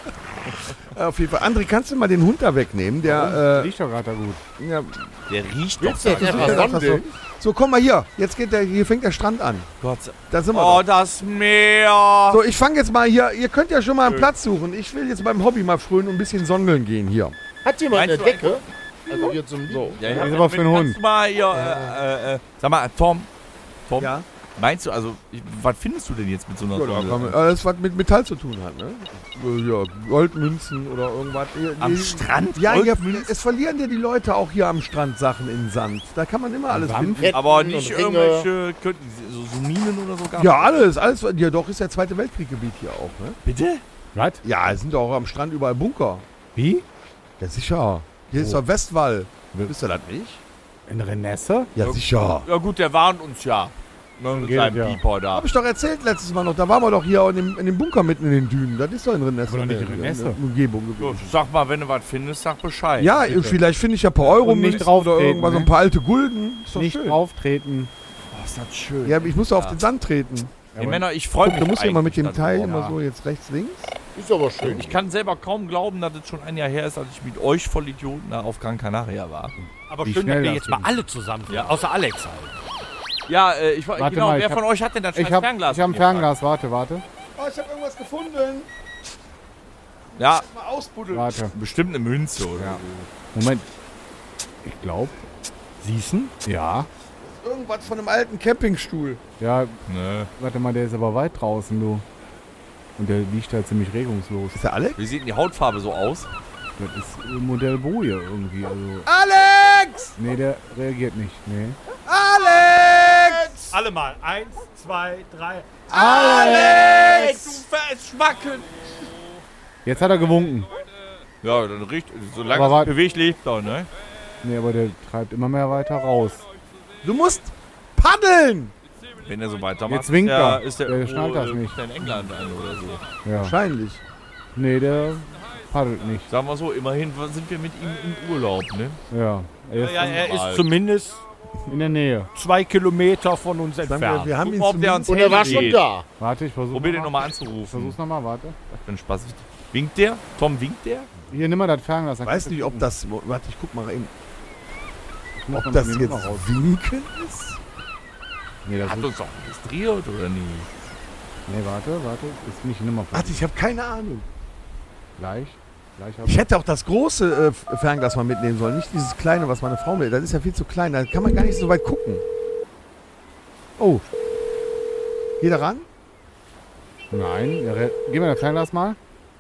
auf jeden Fall. André, kannst du mal den Hund da wegnehmen? Der, Riecht doch gerade da gut. ja, der riecht doch. Willst du der einfach sagt das so. Sonde? So, komm mal hier. Jetzt hier fängt der Strand an. Da sind wir Oh, doch. das Meer. So, ich fange jetzt mal hier. Ihr könnt ja schon mal einen Platz suchen. Ich will jetzt beim Hobby mal frönen und ein bisschen sondeln gehen hier. Hat jemand eine Meinst du Decke? Also hier zum so. Ja, ist aber für einen Hund. Kannst du mal hier, sag mal, Tom, Ja. meinst du, also, was findest du denn jetzt mit so einer Sonde? Alles, was mit Metall zu tun hat, ne? Ja, Goldmünzen oder irgendwas. Am Strand? Ja, hier, Goldmünzen? es verlieren ja die Leute auch hier am Strand Sachen in Sand. Da kann man immer alles finden. Ketten Aber und nicht Ringe. irgendwelche, so Minen oder so gab Ja, alles. Ja, doch, ist ja Zweite Weltkrieggebiet hier auch, ne? Bitte? Was? Ja, es sind doch auch am Strand überall Bunker. Wie? Ja, sicher. Hier ist doch Westwall. Wisst ihr das nicht? In Renesse? Ja, sicher. Ja gut, der warnt uns ja. Mit geht seinem ja. Pieper da. Hab ich doch erzählt letztes Mal noch. Da waren wir doch hier in dem Bunker mitten in den Dünen. Das ist doch in Renesse. Aber doch nicht in Renesse. der Umgebung So, gewesen. sag mal, wenn du was findest, sag Bescheid. Ja, vielleicht finde ich ja ein paar Euro Und nicht oder drauftreten, irgendwas, so ein ne? paar alte Gulden. Ist doch Nicht schön. drauftreten. Oh, ist das schön. Ja, ich muss auf den Sand treten. Hey, Männer, ich freue Guck, mich du musst ja mal mit dem eigentlich Teil darüber. immer so jetzt rechts, links. Ist aber schön. Ich kann selber kaum glauben, dass es schon ein Jahr her ist, als ich mit euch Vollidioten da auf Gran Canaria war. Aber Wie schön, dass schnell wir das jetzt mal ging. alle zusammen sind. Ja. Außer Alex halt. Ja, ich war, Warte genau, mal, wer ich von euch hat denn das scheiß Ich habe Fernglas? ein mitgebracht? Fernglas. Warte. Oh, ich habe irgendwas gefunden. Ja, Mal ausbuddeln. Warte. bestimmt eine Münze oder Ja. Moment. Ich glaube. Siehsen? Ja. Irgendwas von einem alten Campingstuhl. Ja, so. Ne. warte mal, der ist aber weit draußen, du. Und der liegt halt ziemlich regungslos. Ist der Alex? Wie sieht denn die Hautfarbe so aus? Das ist Modell Boje irgendwie. Also. Alex! Nee, der reagiert nicht. Nee. Alex! Alle mal. 1, 2, 3. Alex! Du Verschwacken! Jetzt hat er gewunken. Ja, dann solange Aber es bewegt, lebt er, ne? Nee, aber der treibt immer mehr weiter raus. Du musst paddeln! Wenn er so weitermacht, Jetzt winkt er. ist der Der irgendwo, schnallt das nicht. ist der in England an oder so. Ja. Wahrscheinlich. Nee, der paddelt nicht. Sagen wir so, immerhin sind wir mit ihm im Urlaub, ne? Ja. Er Mal. ist zumindest In der Nähe. 2 Kilometer von uns Sagen wir, entfernt. wir haben ihn Guck mal, ob der zumindest... ans Und er war Handy schon geht. da. Warte, ich versuche. Probier den nochmal anzurufen. Versuch's nochmal, warte. Was für ein Spaß. Winkt der? Tom, winkt der? Hier, nimm mal das Fernglas. Ich weiß nicht, ob das... Warte, ich guck mal eben. Muss Ob man das die jetzt Nummer raus- winken ist? Nee, das Hat ist, uns doch registriert oder nie? nee, warte. Ist nicht die Nummer von. Warte, ich habe keine Ahnung. Gleich hab Ich hätte auch das große Fernglas mal mitnehmen sollen, nicht dieses kleine, was meine Frau mit. Das ist ja viel zu klein, da kann man gar nicht so weit gucken. Oh. Geht er ran? Nein, gib mir das Fernglas mal.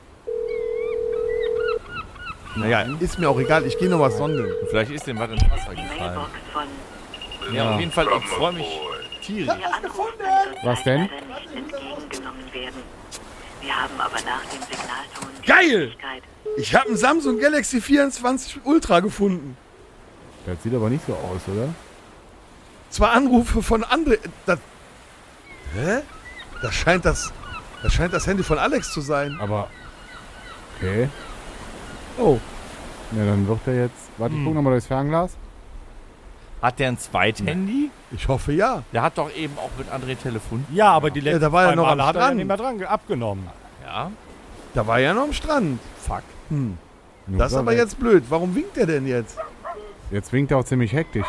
Naja, ist mir auch egal, ich gehe noch was sondeln. Vielleicht ist dem was ins Wasser Die gefallen. Mailbox von Ja, auf jeden Fall, ich freue mich tierisch. Ihr Anruf kann Was zurzeit denn? leider nicht entgegengenommen werden. Wir haben aber nach dem Signalton die Geil! Möglichkeit, Ich habe einen Samsung Galaxy 24 Ultra gefunden. Das sieht aber nicht so aus, oder? Zwei Anrufe von André. Hä? Das scheint das Handy von Alex zu sein. Aber. Okay. Oh. Ja, dann wird er jetzt. Warte, ich guck nochmal durchs Fernglas. Hat der ein Zweithandy? Ich hoffe ja. Der hat doch eben auch mit André telefoniert. Ja, aber die letzten da war er zwei noch Male am hat er ja Strand. nicht mehr dran abgenommen. Ja. Da war ja noch am Strand. Fuck. Das ist aber jetzt blöd. Warum winkt er denn jetzt? Jetzt winkt er auch ziemlich hektisch.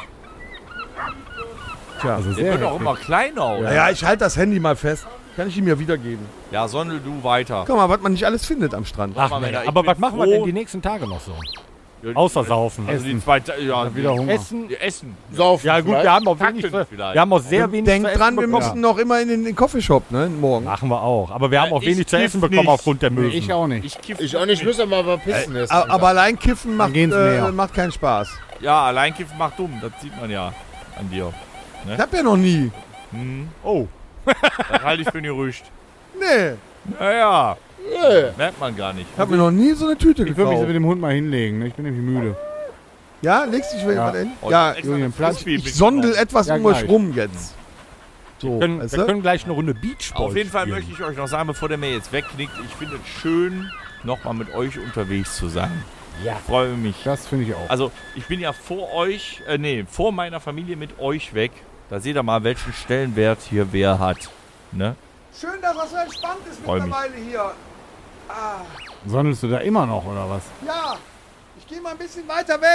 Tja. Also Der sehr wird auch hektisch. immer kleiner. Ja, Naja, ich halte das Handy mal fest. Kann ich ihm ja wiedergeben. sondel du weiter. Guck mal, was man nicht alles findet am Strand. Ach, mal, nee. Männer, ich Aber bin was machen wir froh. denn die nächsten Tage noch so? Außer saufen. Also die zweite, ja, Wieder Hunger. Essen. Wir essen. Saufen Ja gut, vielleicht. wir haben auch wenig, Kacken vielleicht. wir haben auch sehr wenig Denkt zu essen dran, wir bekommen. müssen noch immer in den Coffeeshop, ne? Morgen. Machen wir auch. Aber wir haben auch ich wenig zu kiff essen bekommen nicht. aufgrund der Nee, Möwen. ich auch nicht. Ich kiff Ich auch nicht, ich müsste mal pissen essen. Aber allein kiffen macht, gehen's mehr. macht keinen Spaß. Ja, allein kiffen macht dumm. Das sieht man ja an dir. Ich hab ja noch nie. Oh. Das halte ich für ein Gerücht. Nee. Naja. Merkt man gar nicht. Ich hab mir noch nie so eine Tüte Ich würde mich gekauft. so mit dem Hund mal hinlegen. Ne? Ich bin nämlich müde. Ja, legst dich wieder Ja. was hin? Oh, Ja, extra Julian, eine Platz. Frisbee ich mit- sondel etwas Ja, um euch gleich. rum jetzt. So, Wir weißt du? können gleich eine Runde Beachball Auf jeden Fall spielen. möchte ich euch noch sagen, bevor der mir jetzt wegknickt, ich finde es schön, nochmal mit euch unterwegs zu sein. Ja. Ich freue mich. Das finde ich auch. Also, ich bin ja vor euch, vor meiner Familie mit euch weg. Da seht ihr mal, welchen Stellenwert hier wer hat. Ne? Schön, dass das so entspannt ist Freu mich. mittlerweile hier. Sondelst du da immer noch, oder was? Ja, ich gehe mal ein bisschen weiter weg.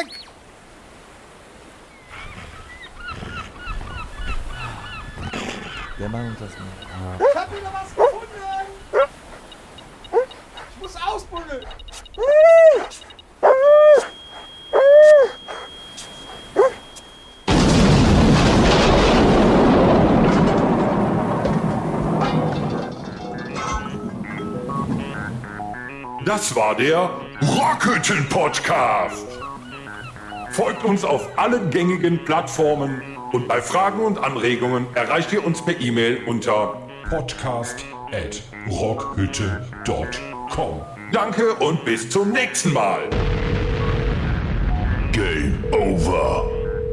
Der Mann und das Mann. Ich hab wieder was gefunden. Ich muss ausbuddeln. Das war der Rockhütten-Podcast. Folgt uns auf allen gängigen Plattformen und bei Fragen und Anregungen erreicht ihr uns per E-Mail unter podcast@rockhütte.com. Danke und bis zum nächsten Mal. Game over.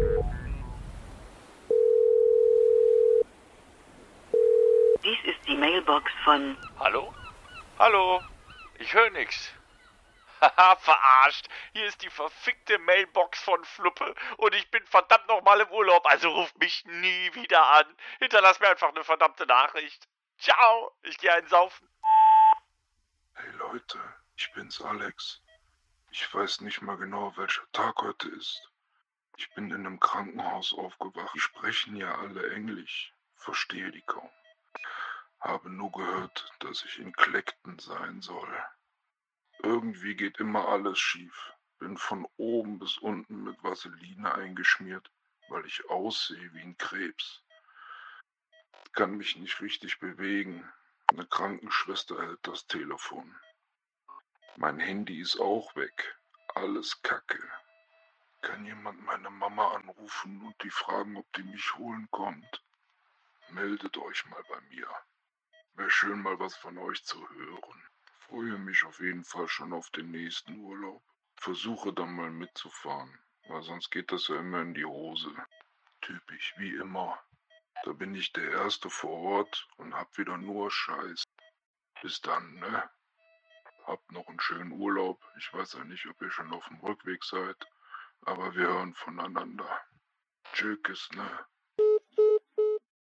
dies ist die Mailbox von Hallo? Hallo? Ich höre nix. Haha, verarscht. Hier ist die verfickte Mailbox von Fluppe und ich bin verdammt nochmal im Urlaub, also ruft mich nie wieder an. Hinterlass mir einfach eine verdammte Nachricht. Ciao, ich gehe einsaufen. Hey Leute, ich bin's Alex. Ich weiß nicht mal genau, welcher Tag heute ist. Ich bin in einem Krankenhaus aufgewacht. Die sprechen ja alle Englisch. Verstehe die kaum. Habe nur gehört, dass ich in Kleckten sein soll. Irgendwie geht immer alles schief. Bin von oben bis unten mit Vaseline eingeschmiert, weil ich aussehe wie ein Krebs. Kann mich nicht richtig bewegen. Eine Krankenschwester hält das Telefon. Mein Handy ist auch weg. Alles Kacke. Kann jemand meine Mama anrufen und die fragen, ob die mich holen kommt? Meldet euch mal bei mir. Wäre schön, mal was von euch zu hören. Freue mich auf jeden Fall schon auf den nächsten Urlaub. Versuche dann mal mitzufahren, weil sonst geht das ja immer in die Hose. Typisch, wie immer. Da bin ich der Erste vor Ort und hab wieder nur Scheiß. Bis dann, ne? Habt noch einen schönen Urlaub. Ich weiß ja nicht, ob ihr schon auf dem Rückweg seid, aber wir hören voneinander. Tschüss, ne?